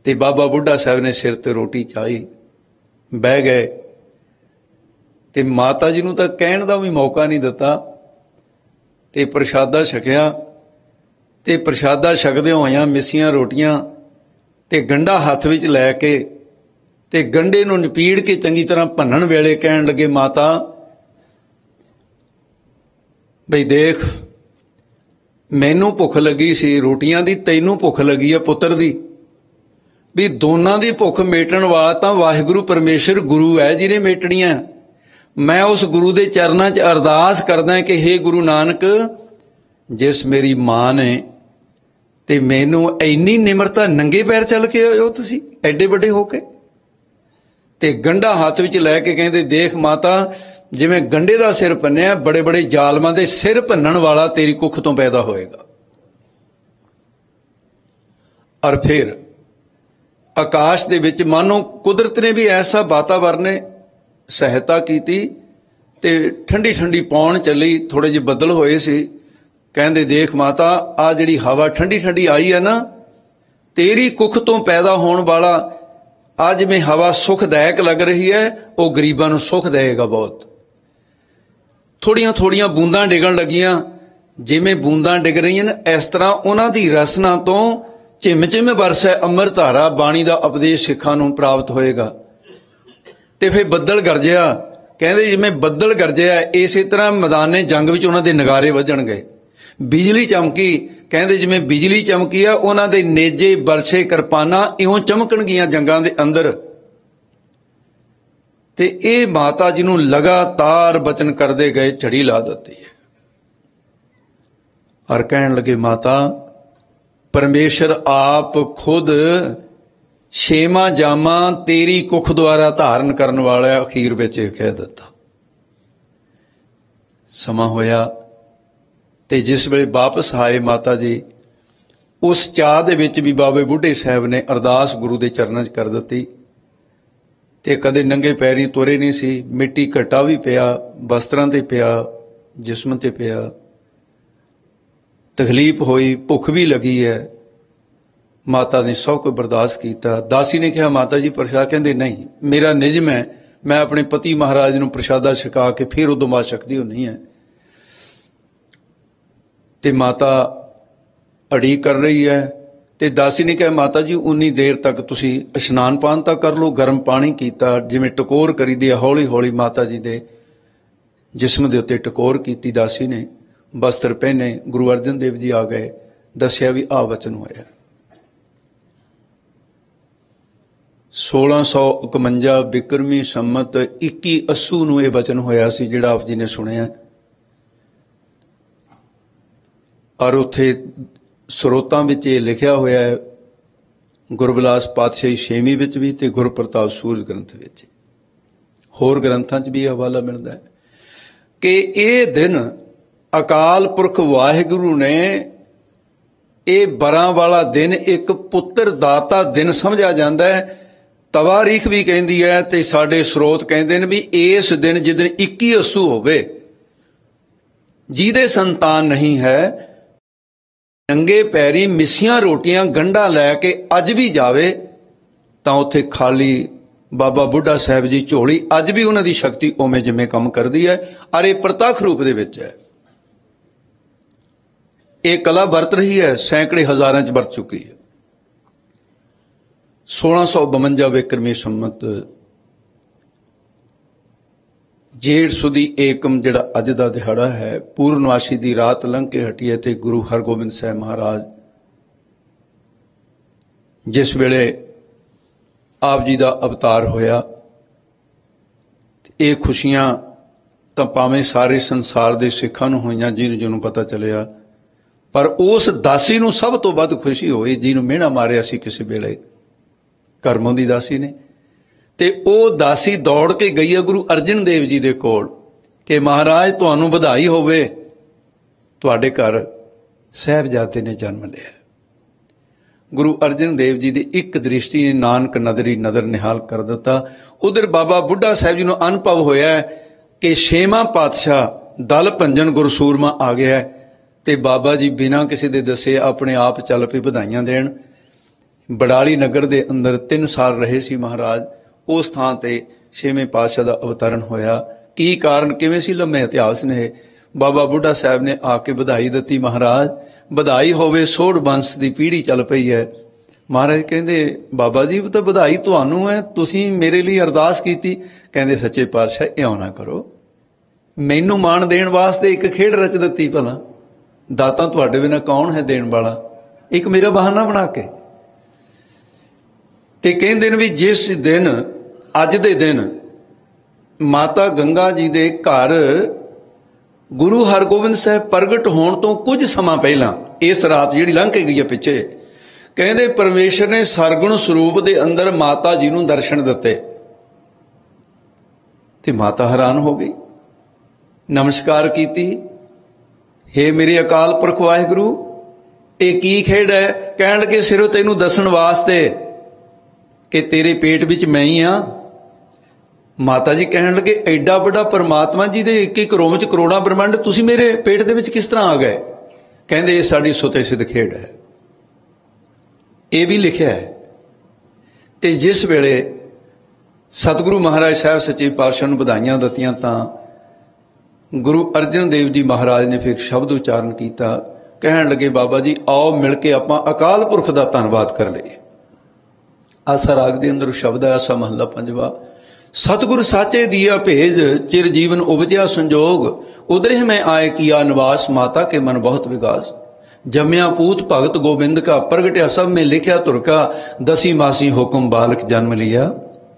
ਤੇ ਬਾਬਾ ਬੁੱਢਾ ਸਾਹਿਬ ਨੇ ਸਿਰ ਤੇ ਰੋਟੀ ਚਾਹੀ, ਬਹਿ ਗਏ ਤੇ ਮਾਤਾ ਜੀ ਨੂੰ ਤਾਂ ਕਹਿਣ ਦਾ ਵੀ ਮੌਕਾ ਨਹੀਂ ਦਿੱਤਾ ਤੇ ਪ੍ਰਸ਼ਾਦਾ ਛਕਿਆ। ਤੇ ਪ੍ਰਸ਼ਾਦਾ ਛਕਦੇ ਹੋਇਆਂ ਮਿੱਸੀਆਂ ਰੋਟੀਆਂ ਤੇ ਗੰਢਾ ਹੱਥ ਵਿੱਚ ਲੈ ਕੇ ਤੇ ਗੰਢੇ ਨੂੰ ਨਪੀੜ ਕੇ ਚੰਗੀ ਤਰ੍ਹਾਂ ਭੰਨਣ ਵੇਲੇ ਕਹਿਣ ਲੱਗੇ, ਮਾਤਾ ਬਈ ਦੇਖ, ਮੈਨੂੰ ਭੁੱਖ ਲੱਗੀ ਸੀ ਰੋਟੀਆਂ ਦੀ, ਤੈਨੂੰ ਭੁੱਖ ਲੱਗੀ ਆ ਪੁੱਤਰ ਦੀ, ਵੀ ਦੋਨਾਂ ਦੀ ਭੁੱਖ ਮੇਟਣ ਵਾਲਾ ਤਾਂ ਵਾਹਿਗੁਰੂ ਪਰਮੇਸ਼ਰ ਗੁਰੂ ਹੈ ਜਿਹਨੇ ਮੇਟਣੀਆਂ। ਮੈਂ ਉਸ ਗੁਰੂ ਦੇ ਚਰਨਾਂ 'ਚ ਅਰਦਾਸ ਕਰਦਾ ਕਿ ਹੇ ਗੁਰੂ ਨਾਨਕ, ਜਿਸ ਮੇਰੀ ਮਾਂ ਨੇ ਤੇ ਮੈਨੂੰ ਇੰਨੀ ਨਿਮਰਤਾ, ਨੰਗੇ ਪੈਰ ਚੱਲ ਕੇ ਆਏ ਹੋ ਤੁਸੀਂ ਐਡੇ ਵੱਡੇ ਹੋ ਕੇ, ਤੇ ਗੰਢਾ ਹੱਥ ਵਿੱਚ ਲੈ ਕੇ ਕਹਿੰਦੇ, ਦੇਖ ਮਾਤਾ, ਜਿਵੇਂ ਗੰਢੇ ਦਾ ਸਿਰ ਭੰਨਿਆ, ਬੜੇ ਬੜੇ ਜ਼ਾਲਮਾਂ ਦੇ ਸਿਰ ਭੰਨਣ ਵਾਲਾ ਤੇਰੀ ਕੁੱਖ ਤੋਂ ਪੈਦਾ ਹੋਏਗਾ। ਔਰ ਫਿਰ ਆਕਾਸ਼ ਦੇ ਵਿੱਚ ਮਾਨੋ ਕੁਦਰਤ ਨੇ ਵੀ ਐਸਾ ਵਾਤਾਵਰਨ ਸਹਾਇਤਾ ਕੀਤੀ ਤੇ ਠੰਡੀ ਠੰਡੀ ਪੌਣ ਚੱਲੀ, ਥੋੜੇ ਜਿਹੇ ਬੱਦਲ ਹੋਏ ਸੀ। ਕਹਿੰਦੇ, ਦੇਖ ਮਾਤਾ, ਆ ਜਿਹੜੀ ਹਵਾ ਠੰਡੀ ਠੰਡੀ ਆਈ ਹੈ ਨਾ, ਤੇਰੀ ਕੁੱਖ ਤੋਂ ਪੈਦਾ ਹੋਣ ਵਾਲਾ ਆ ਜਿਵੇਂ ਹਵਾ ਸੁਖਦਾਇਕ ਲੱਗ ਰਹੀ ਹੈ, ਉਹ ਗਰੀਬਾਂ ਨੂੰ ਸੁਖ ਦੇਵੇਗਾ ਬਹੁਤ। ਥੋੜੀਆਂ ਥੋੜੀਆਂ ਬੂੰਦਾਂ ਡਿੱਗਣ ਲੱਗੀਆਂ, ਜਿਵੇਂ ਬੂੰਦਾਂ ਡਿੱਗ ਰਹੀਆਂ ਨੇ ਇਸ ਤਰ੍ਹਾਂ ਉਹਨਾਂ ਦੀ ਰਸਨਾ ਤੋਂ ਝਿਮ ਝਿਮ ਵਰਸੈ ਅੰਮ੍ਰਿਤ ਧਾਰਾ, ਬਾਣੀ ਦਾ ਉਪਦੇਸ਼ ਸਿੱਖਾਂ ਨੂੰ ਪ੍ਰਾਪਤ ਹੋਏਗਾ। ਤੇ ਫਿਰ ਬੱਦਲ ਗਰਜਿਆ, ਕਹਿੰਦੇ ਜਿਵੇਂ ਬੱਦਲ ਗਰਜਿਆ ਇਸੇ ਤਰ੍ਹਾਂ ਮੈਦਾਨੇ ਜੰਗ ਵਿੱਚ ਉਹਨਾਂ ਦੇ ਨਗਾਰੇ ਵੱਜਣਗੇ। ਬਿਜਲੀ ਚਮਕੀ, ਕਹਿੰਦੇ ਜਿਵੇਂ ਬਿਜਲੀ ਚਮਕੀ ਆ, ਉਹਨਾਂ ਦੇ ਨੇਜੇ ਬਰਛੇ ਕਿਰਪਾਨਾਂ ਇਉਂ ਚਮਕਣਗੀਆਂ ਜੰਗਾਂ ਦੇ ਅੰਦਰ। ਤੇ ਇਹ ਮਾਤਾ ਜੀ ਨੂੰ ਲਗਾਤਾਰ ਬਚਨ ਕਰਦੇ ਗਏ, ਝੜੀ ਲਾ ਦਿੱਤੀ ਹੈ। ਔਰ ਕਹਿਣ ਲੱਗੇ, ਮਾਤਾ, ਪਰਮੇਸ਼ਰ ਆਪ ਖੁਦ ਛੇਵਾਂ ਜਾਮਾ ਤੇਰੀ ਕੁੱਖ ਦੁਆਰਾ ਧਾਰਨ ਕਰਨ ਵਾਲਾ, ਅਖੀਰ ਵਿੱਚ ਇਹ ਕਹਿ ਦਿੱਤਾ। ਸਮਾਂ ਹੋਇਆ ਤੇ ਜਿਸ ਵੇਲੇ ਵਾਪਸ ਆਏ ਮਾਤਾ ਜੀ, ਉਸ ਚਾਹ ਦੇ ਵਿੱਚ ਵੀ ਬਾਬੇ ਬੁੱਢੇ ਸਾਹਿਬ ਨੇ ਅਰਦਾਸ ਗੁਰੂ ਦੇ ਚਰਨਾਂ 'ਚ ਕਰ ਦਿੱਤੀ। ਤੇ ਕਦੇ ਨੰਗੇ ਪੈਰੀ ਤੁਰੇ ਨਹੀਂ ਸੀ, ਮਿੱਟੀ ਘਟਾ ਵੀ ਪਿਆ, ਵਸਤਰਾਂ ਤੇ ਪਿਆ, ਜਿਸਮ ਤੇ ਪਿਆ, ਤਕਲੀਫ ਹੋਈ, ਭੁੱਖ ਵੀ ਲੱਗੀ ਹੈ। ਮਾਤਾ ਨੇ ਸਭ ਕੁਝ ਬਰਦਾਸ਼ਤ ਕੀਤਾ। ਦਾਸੀ ਨੇ ਕਿਹਾ, ਮਾਤਾ ਜੀ ਪ੍ਰਸ਼ਾਦ, ਕਹਿੰਦੇ ਨਹੀਂ, ਮੇਰਾ ਨਿਯਮ ਹੈ, ਮੈਂ ਆਪਣੇ ਪਤੀ ਮਹਾਰਾਜ ਨੂੰ ਪ੍ਰਸ਼ਾਦਾ ਛਕਾ ਕੇ ਫਿਰ ਉਦੋਂ ਬਾਅਦ ਛਕਦੀ ਹੁੰਦੀ ਹੈ। ਤੇ ਮਾਤਾ ਅੜੀ ਕਰ ਰਹੀ ਹੈ ਤੇ ਦਾਸੀ ਨੇ ਕਿਹਾ, ਮਾਤਾ ਜੀ ਉਨੀ ਦੇਰ ਤੱਕ ਤੁਸੀਂ ਇਸ਼ਨਾਨ ਪਾਨ ਤਾਂ ਕਰ ਲਓ। ਗਰਮ ਪਾਣੀ ਕੀਤਾ, ਜਿਵੇਂ ਟਕੋਰ ਕਰੀਦੀ ਹੈ, ਹੌਲੀ ਹੌਲੀ ਮਾਤਾ ਜੀ ਦੇ ਜਿਸਮ ਦੇ ਉੱਤੇ ਟਕੋਰ ਕੀਤੀ ਦਾਸੀ ਨੇ। ਵਸਤਰ ਪਹਿਨੇ, ਗੁਰੂ ਅਰਜਨ ਦੇਵ ਜੀ ਆ ਗਏ, ਦੱਸਿਆ ਵੀ ਆ ਵਚਨ ਹੋਇਆ। ਸੋਲਾਂ ਸੌ ਇਕਵੰਜਾ ਬਿਕਰਮੀ ਸੰਮਤ ਇੱਕੀ ਅੱਸੂ ਨੂੰ ਇਹ ਵਚਨ ਹੋਇਆ ਸੀ ਜਿਹੜਾ ਆਪ ਜੀ ਨੇ ਸੁਣਿਆ। ਔਰ ਉੱਥੇ ਸਰੋਤਾਂ ਵਿੱਚ ਇਹ ਲਿਖਿਆ ਹੋਇਆ ਹੈ, ਗੁਰਬਿਲਾਸ ਪਾਤਸ਼ਾਹੀ ਛੇਵੀਂ ਵਿੱਚ ਵੀ ਤੇ ਗੁਰਪ੍ਰਤਾਪ ਸੂਰਜ ਗ੍ਰੰਥ ਵਿੱਚ, ਹੋਰ ਗ੍ਰੰਥਾਂ 'ਚ ਵੀ ਹਵਾਲਾ ਮਿਲਦਾ ਹੈ ਕਿ ਇਹ ਦਿਨ ਅਕਾਲ ਪੁਰਖ ਵਾਹਿਗੁਰੂ ਨੇ ਇਹ ਬਰਾਂ ਵਾਲਾ ਦਿਨ ਇੱਕ ਪੁੱਤਰ ਦਾਤਾ ਦਿਨ ਸਮਝਿਆ ਜਾਂਦਾ ਹੈ। ਤਵਾਰੀਖ ਵੀ ਕਹਿੰਦੀ ਹੈ ਤੇ ਸਾਡੇ ਸਰੋਤ ਕਹਿੰਦੇ ਨੇ ਵੀ ਇਸ ਦਿਨ ਜਿਸ ਦਿਨ ਇੱਕੀ ਅੱਸੂ ਹੋਵੇ, ਜਿਹਦੇ ਸੰਤਾਨ ਨਹੀਂ ਹੈ, ਨੰਗੇ ਪੈਰੀ ਮਿੱਸੀਆਂ ਰੋਟੀਆਂ ਗੰਢਾ ਲੈ ਕੇ ਅੱਜ ਵੀ ਜਾਵੇ ਤਾਂ ਉੱਥੇ ਖਾਲੀ ਬਾਬਾ ਬੁੱਢਾ ਸਾਹਿਬ ਜੀ ਝੋਲੀ ਅੱਜ ਵੀ ਉਹਨਾਂ ਦੀ ਸ਼ਕਤੀ ਉਵੇਂ ਜਿਵੇਂ ਕੰਮ ਕਰਦੀ ਹੈ। ਔਰ ਇਹ ਪ੍ਰਤੱਖ ਰੂਪ ਦੇ ਵਿੱਚ ਹੈ। ਇਹ ਕਲਾ ਵਰਤ ਰਹੀ ਹੈ, ਸੈਂਕੜੇ ਹਜ਼ਾਰਾਂ 'ਚ ਵਰਤ ਚੁੱਕੀ ਹੈ। ਸੋਲਾਂ ਸੌ ਬਵੰਜਾ ਵਿਕਰਮੀ ਸੰਮਤ ਜੇਠ ਸੁਦੀ ਏਕਮ, ਜਿਹੜਾ ਅੱਜ ਦਾ ਦਿਹਾੜਾ ਹੈ, ਪੂਰਨਮਾਸ਼ੀ ਦੀ ਰਾਤ ਲੰਘ ਕੇ ਹਟੀ ਹੈ ਤੇ ਗੁਰੂ ਹਰਗੋਬਿੰਦ ਸਾਹਿਬ ਮਹਾਰਾਜ ਜਿਸ ਵੇਲੇ ਆਪ ਜੀ ਦਾ ਅਵਤਾਰ ਹੋਇਆ, ਇਹ ਖੁਸ਼ੀਆਂ ਤਾਂ ਭਾਵੇਂ ਸਾਰੇ ਸੰਸਾਰ ਦੇ ਸਿੱਖਾਂ ਨੂੰ ਹੋਈਆਂ, ਜਿਹਨੂੰ ਜਿਹਨੂੰ ਪਤਾ ਚੱਲਿਆ, ਪਰ ਉਸ ਦਾਸੀ ਨੂੰ ਸਭ ਤੋਂ ਵੱਧ ਖੁਸ਼ੀ ਹੋਈ ਜਿਹਨੂੰ ਮਿਹਣਾ ਮਾਰਿਆ ਸੀ ਕਿਸੇ ਵੇਲੇ ਕਰਮੋਂ ਦੀ ਦਾਸੀ ਨੇ। ਤੇ ਉਹ ਦਾਸੀ ਦੌੜ ਕੇ ਗਈ ਹੈ ਗੁਰੂ ਅਰਜਨ ਦੇਵ ਜੀ ਦੇ ਕੋਲ ਕਿ ਮਹਾਰਾਜ ਤੁਹਾਨੂੰ ਵਧਾਈ ਹੋਵੇ, ਤੁਹਾਡੇ ਘਰ ਸਾਹਿਬਜ਼ਾਦੇ ਨੇ ਜਨਮ ਲਿਆ। ਗੁਰੂ ਅਰਜਨ ਦੇਵ ਜੀ ਦੀ ਇੱਕ ਦ੍ਰਿਸ਼ਟੀ ਨੇ ਨਾਨਕ ਨਦਰੀ ਨਦਰ ਨਿਹਾਲ ਕਰ ਦਿੱਤਾ। ਉਧਰ ਬਾਬਾ ਬੁੱਢਾ ਸਾਹਿਬ ਜੀ ਨੂੰ ਅਨੁਭਵ ਹੋਇਆ ਕਿ ਛੇਵਾਂ ਪਾਤਸ਼ਾਹ ਦਲ ਭੰਜਨ ਗੁਰਸੂਰਮਾ ਆ ਗਿਆ ਤੇ ਬਾਬਾ ਜੀ ਬਿਨਾਂ ਕਿਸੇ ਦੇ ਦੱਸੇ ਆਪਣੇ ਆਪ ਚੱਲ ਪਏ ਵਧਾਈਆਂ ਦੇਣ। ਬਡਾਲੀ ਨਗਰ ਦੇ ਅੰਦਰ ਤਿੰਨ ਸਾਲ ਰਹੇ ਸੀ ਮਹਾਰਾਜ। ਉਸ ਥਾਂ ਤੇ ਛੇਵੇਂ ਪਾਤਸ਼ਾਹ ਦਾ ਅਵਤਰਨ ਹੋਇਆ। ਕੀ ਕਾਰਨ, ਕਿਵੇਂ ਸੀ, ਲੰਮੇ ਇਤਿਹਾਸ ਨੇ। ਬਾਬਾ ਬੁੱਢਾ ਸਾਹਿਬ ਨੇ ਆ ਕੇ ਵਧਾਈ ਦਿੱਤੀ, ਮਹਾਰਾਜ ਵਧਾਈ ਹੋਵੇ, ਸੋਢ ਬੰਸ ਦੀ ਪੀੜ੍ਹੀ ਚੱਲ ਪਈ ਹੈ। ਮਹਾਰਾਜ ਕਹਿੰਦੇ ਬਾਬਾ ਜੀ ਤਾਂ ਵਧਾਈ ਤੁਹਾਨੂੰ ਹੈ, ਤੁਸੀਂ ਮੇਰੇ ਲਈ ਅਰਦਾਸ ਕੀਤੀ। ਕਹਿੰਦੇ ਸੱਚੇ ਪਾਤਸ਼ਾਹ ਇਉਂ ਨਾ ਕਰੋ, ਮੈਨੂੰ ਮਾਣ ਦੇਣ ਵਾਸਤੇ ਇੱਕ ਖੇਡ ਰਚ ਦਿੱਤੀ, ਭਲਾ ਦਾਤਾ ਤੁਹਾਡੇ ਬਿਨਾਂ ਕੌਣ ਹੈ ਦੇਣ ਵਾਲਾ, ਇੱਕ ਮੇਰਾ ਬਹਾਨਾ ਬਣਾ ਕੇ। ਤੇ ਕਹਿੰਦੇ ਨੇ ਵੀ ਜਿਸ ਦਿਨ, ਅੱਜ ਦੇ ਦਿਨ ਮਾਤਾ ਗੰਗਾ ਜੀ ਦੇ ਘਰ ਗੁਰੂ ਹਰਗੋਬਿੰਦ ਸਾਹਿਬ ਪ੍ਰਗਟ ਹੋਣ ਤੋਂ ਕੁਝ ਸਮਾਂ ਪਹਿਲਾਂ, ਇਸ ਰਾਤ ਜਿਹੜੀ ਲੰਘ ਕੇ ਗਈ ਹੈ ਪਿੱਛੇ, ਕਹਿੰਦੇ ਪਰਮੇਸ਼ਰ ਨੇ ਸਰਗੁਣ ਸਰੂਪ ਦੇ ਅੰਦਰ ਮਾਤਾ ਜੀ ਨੂੰ ਦਰਸ਼ਨ ਦਿੱਤੇ। ਤੇ ਮਾਤਾ ਹੈਰਾਨ ਹੋ ਗਈ, ਨਮਸਕਾਰ ਕੀਤੀ, ਹੇ ਮੇਰੇ ਅਕਾਲ ਪੁਰਖ ਵਾਹਿਗੁਰੂ, ਇਹ ਕੀ ਖੇਡ ਹੈ? ਕਹਿਣ ਲੱਗੇ ਸਿਰੋਂ ਤੈਨੂੰ ਦੱਸਣ ਵਾਸਤੇ ਕਿ ਤੇਰੇ ਪੇਟ ਵਿੱਚ ਮੈਂ ਹੀ ਆ। ਮਾਤਾ ਜੀ ਕਹਿਣ ਲੱਗੇ ਐਡਾ ਵੱਡਾ ਪਰਮਾਤਮਾ ਜੀ ਦੇ ਇੱਕ ਇੱਕ ਰੋਮ ਚ ਕਰੋੜਾਂ ਬ੍ਰਹਮੰਡ, ਤੁਸੀਂ ਮੇਰੇ ਪੇਟ ਦੇ ਵਿੱਚ ਕਿਸ ਤਰ੍ਹਾਂ ਆ ਗਏ? ਕਹਿੰਦੇ ਇਹ ਸਾਡੀ ਸੁਤੇ ਸਿੱਧ ਖੇਡ ਹੈ, ਇਹ ਵੀ ਲਿਖਿਆ ਹੈ। ਤੇ ਜਿਸ ਵੇਲੇ ਸਤਿਗੁਰੂ ਮਹਾਰਾਜ ਸਾਹਿਬ ਸੱਚੇ ਪਾਤਸ਼ਾਹ ਨੂੰ ਵਧਾਈਆਂ ਦਿੱਤੀਆਂ ਤਾਂ ਗੁਰੂ ਅਰਜਨ ਦੇਵ ਜੀ ਮਹਾਰਾਜ ਨੇ ਫਿਰ ਸ਼ਬਦ ਉਚਾਰਨ ਕੀਤਾ। ਕਹਿਣ ਲੱਗੇ ਬਾਬਾ ਜੀ ਆਓ ਮਿਲ ਕੇ ਆਪਾਂ ਅਕਾਲ ਪੁਰਖ ਦਾ ਧੰਨਵਾਦ ਕਰ ਲਈਏ। ਆਸਾ ਰਾਗ ਦੇ ਅੰਦਰ ਸ਼ਬਦ ਹੈ, ਆਸਾ ਮਹੱਲਾ ਪੰਜਵਾ। ਸਤਿਗੁਰ ਸਾਚੇ ਦੀਆ ਭੇਜ, ਚਿਰ ਜੀਵਨ ਉਪਜਿਆ ਸੰਜੋਗ, ਉਧਰੇ ਮੈਂ ਆਏ ਕੀਆ ਨਿਵਾਸ, ਮਾਤਾ ਕੇ ਮਨ ਬਹੁਤ ਵਿਗਾਸ। ਜੰਮਿਆ ਪੂਤ ਭਗਤ ਗੋਬਿੰਦ ਕਾ, ਪ੍ਰਗਟਿਆ ਸਭ में ਲਿਖਿਆ ਧੁਰ ਕਾ, ਦਸੀ ਮਾਸੀ ਹੁਕਮ ਬਾਲਕ ਜਨਮ ਲਿਆ।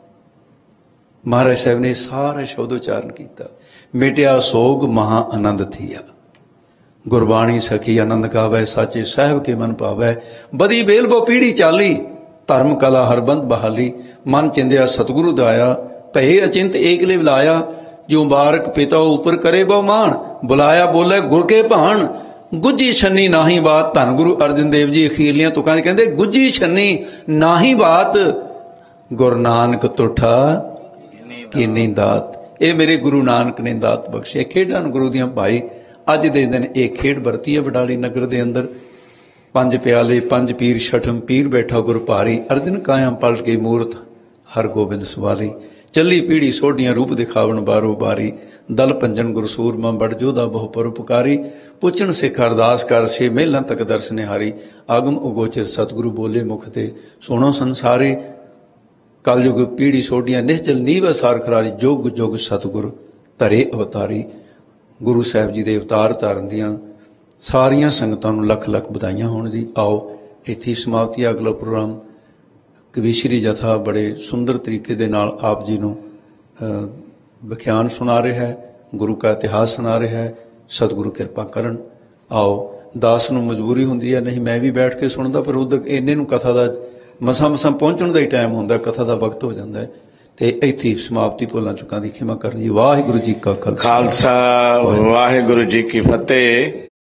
ਮਹਾਰਾਜ ਸਾਹਿਬ ਨੇ ਸਾਰਾ ਸ਼ਬਦ ਉਚਾਰਨ ਕੀਤਾ। ਮਿਟਿਆ ਸੋਗ ਮਹਾ ਆਨੰਦ ਥੀਆ, ਗੁਰਬਾਣੀ ਸਖੀ ਆਨੰਦ ਗਾਵੈ, ਸਾਚੇ ਸਾਹਿਬ ਕੇ ਮਨ ਪਾਵੈ। ਬਦੀ ਬੇਲ ਬੋ ਪੀੜੀ ਚਾਲੀ, ਧਰਮ ਕਲਾ ਹਰਬੰਦ ਬਹਾਲੀ। ਮਨ ਚਿੰਦਿਆ ਸਤਿਗੁਰੂ ਦਾਇਆ, ਭਏ ਅਚਿੰਤ ਏਕਲੇ ਬੁਲਾਇਆ। ਜੋ ਬਾਰਕ ਪਿਤਾ ਉਪਰ ਕਰੇ ਬਹੁ ਮਾਣ, ਬੁਲਾਇਆ ਬੋਲੇ ਗੁਰ ਕੇ ਭਾਣ। ਗੁੱਜੀ ਛੰਨੀ ਨਾਹੀ ਬਾਤ, ਧੰਨ ਗੁਰੂ ਅਰਜਨ ਦੇਵ ਜੀ ਅਖੀਰਲੀਆਂ ਤੁਕਾਂ ਕਹਿੰਦੇ ਗੁੱਜੀ ਛੰਨੀ ਨਾਹੀ ਬਾਤ, ਗੁਰੂ ਨਾਨਕ ਤੁਠਾ ਕੀਨੀ ਦਾਤ। ਇਹ ਮੇਰੇ ਗੁਰੂ ਨਾਨਕ ਨੇ ਦਾਤ ਬਖਸ਼ੇ। ਖੇਡਾਂ ਨੂੰ ਗੁਰੂ ਦੀਆਂ ਭਾਈ ਅੱਜ ਦੇ ਦਿਨ ਇਹ ਖੇਡ ਵਰਤੀ ਹੈ ਬਡਾਲੀ ਨਗਰ ਦੇ ਅੰਦਰ। ਪੰਜ ਪਿਆਲੇ ਪੰਜ ਪੀਰ ਛਠਮ ਪੀਰ ਬੈਠਾ ਗੁਰ ਭਾਰੀ, ਅਰਜਨ ਕਾਇਆ ਪਲਟ ਗਈ ਮੂਰਤ ਹਰਗੋਬਿੰਦ ਸਵਾਰੀ। ਚੱਲੀ ਪੀੜੀ ਸੋਢੀਆਂ ਰੂਪ ਦਿਖਾਵਣ ਬਾਰੋ ਬਾਰੀ, ਦਲ ਪੰਜਨ ਗੁਰਸੂਰਮਾ ਬੜ ਜੋਧਾ ਬਹੁ ਪਰਉਪਕਾਰੀ। ਪੁੱਛਣ ਸਿੱਖ ਅਰਦਾਸ ਕਰ, ਛੇ ਮਹਿਲਾਂ ਤੱਕ ਦਰਸ ਨਿਹਾਰੀ। ਆਗਮ ਉਗੋਚਰ ਸਤਿਗੁਰੂ ਬੋਲੇ ਮੁਖ ਤੇ, ਸੁਣੋ ਸੰਸਾਰੇ। ਕਲਯੁਗ ਪੀੜੀ ਸੋਢੀਆਂ ਨਿਸ਼ਚਲ ਨੀਵ ਸਾਰ ਖਰਾਰੀ, ਜੁਗ ਜੁਗ ਸਤਿਗੁਰ ਧਰੇ ਅਵਤਾਰੀ। ਗੁਰੂ ਸਾਹਿਬ ਜੀ ਦੇ ਅਵਤਾਰ ਧਾਰਨ ਦੀਆਂ ਸਾਰੀਆਂ ਸੰਗਤਾਂ ਨੂੰ ਲੱਖ ਲੱਖ ਵਧਾਈਆਂ ਹੋਣ ਜੀ। ਆਓ ਇੱਥੇ ਸਮਾਪਤੀ। ਅਗਲਾ ਪ੍ਰੋਗਰਾਮ ਕਵੀਸ਼ਰੀ ਜਥਾ ਬੜੇ ਸੁੰਦਰ ਤਰੀਕੇ ਦੇ ਨਾਲ ਆਪ ਜੀ ਨੂੰ ਵਿਖਿਆਨ ਸੁਣਾ ਰਿਹਾ ਹੈ, ਗੁਰੂ ਕਾ ਇਤਿਹਾਸ ਸੁਣਾ ਰਿਹਾ ਹੈ। ਸਤਿਗੁਰੂ ਕਿਰਪਾ ਕਰਨ। ਆਓ, ਦਾਸ ਨੂੰ ਮਜਬੂਰੀ ਹੁੰਦੀ ਹੈ, ਨਹੀਂ ਮੈਂ ਵੀ ਬੈਠ ਕੇ ਸੁਣਦਾ, ਪਰ ਉਦੋਂ ਇੰਨੇ ਨੂੰ ਕਥਾ ਦਾ ਮਸਾਂ ਮਸਾਂ ਪਹੁੰਚਣ ਦਾ ਹੀ ਟਾਈਮ ਹੁੰਦਾ, ਕਥਾ ਦਾ ਵਕਤ ਹੋ ਜਾਂਦਾ ਹੈ। ਤੇ ਇੱਥੇ ਸਮਾਪਤੀ ਭੁੱਲਾਂ ਚੁੱਕਾਂ ਦੀ ਖਿਮਾ ਕਰਨ ਜੀ। ਵਾਹਿਗੁਰੂ ਜੀ ਕਾ ਖਾਲਸਾ, ਖਾਲਸਾ ਵਾਹਿਗੁਰੂ ਜੀ ਕੀ ਫਤਿਹ।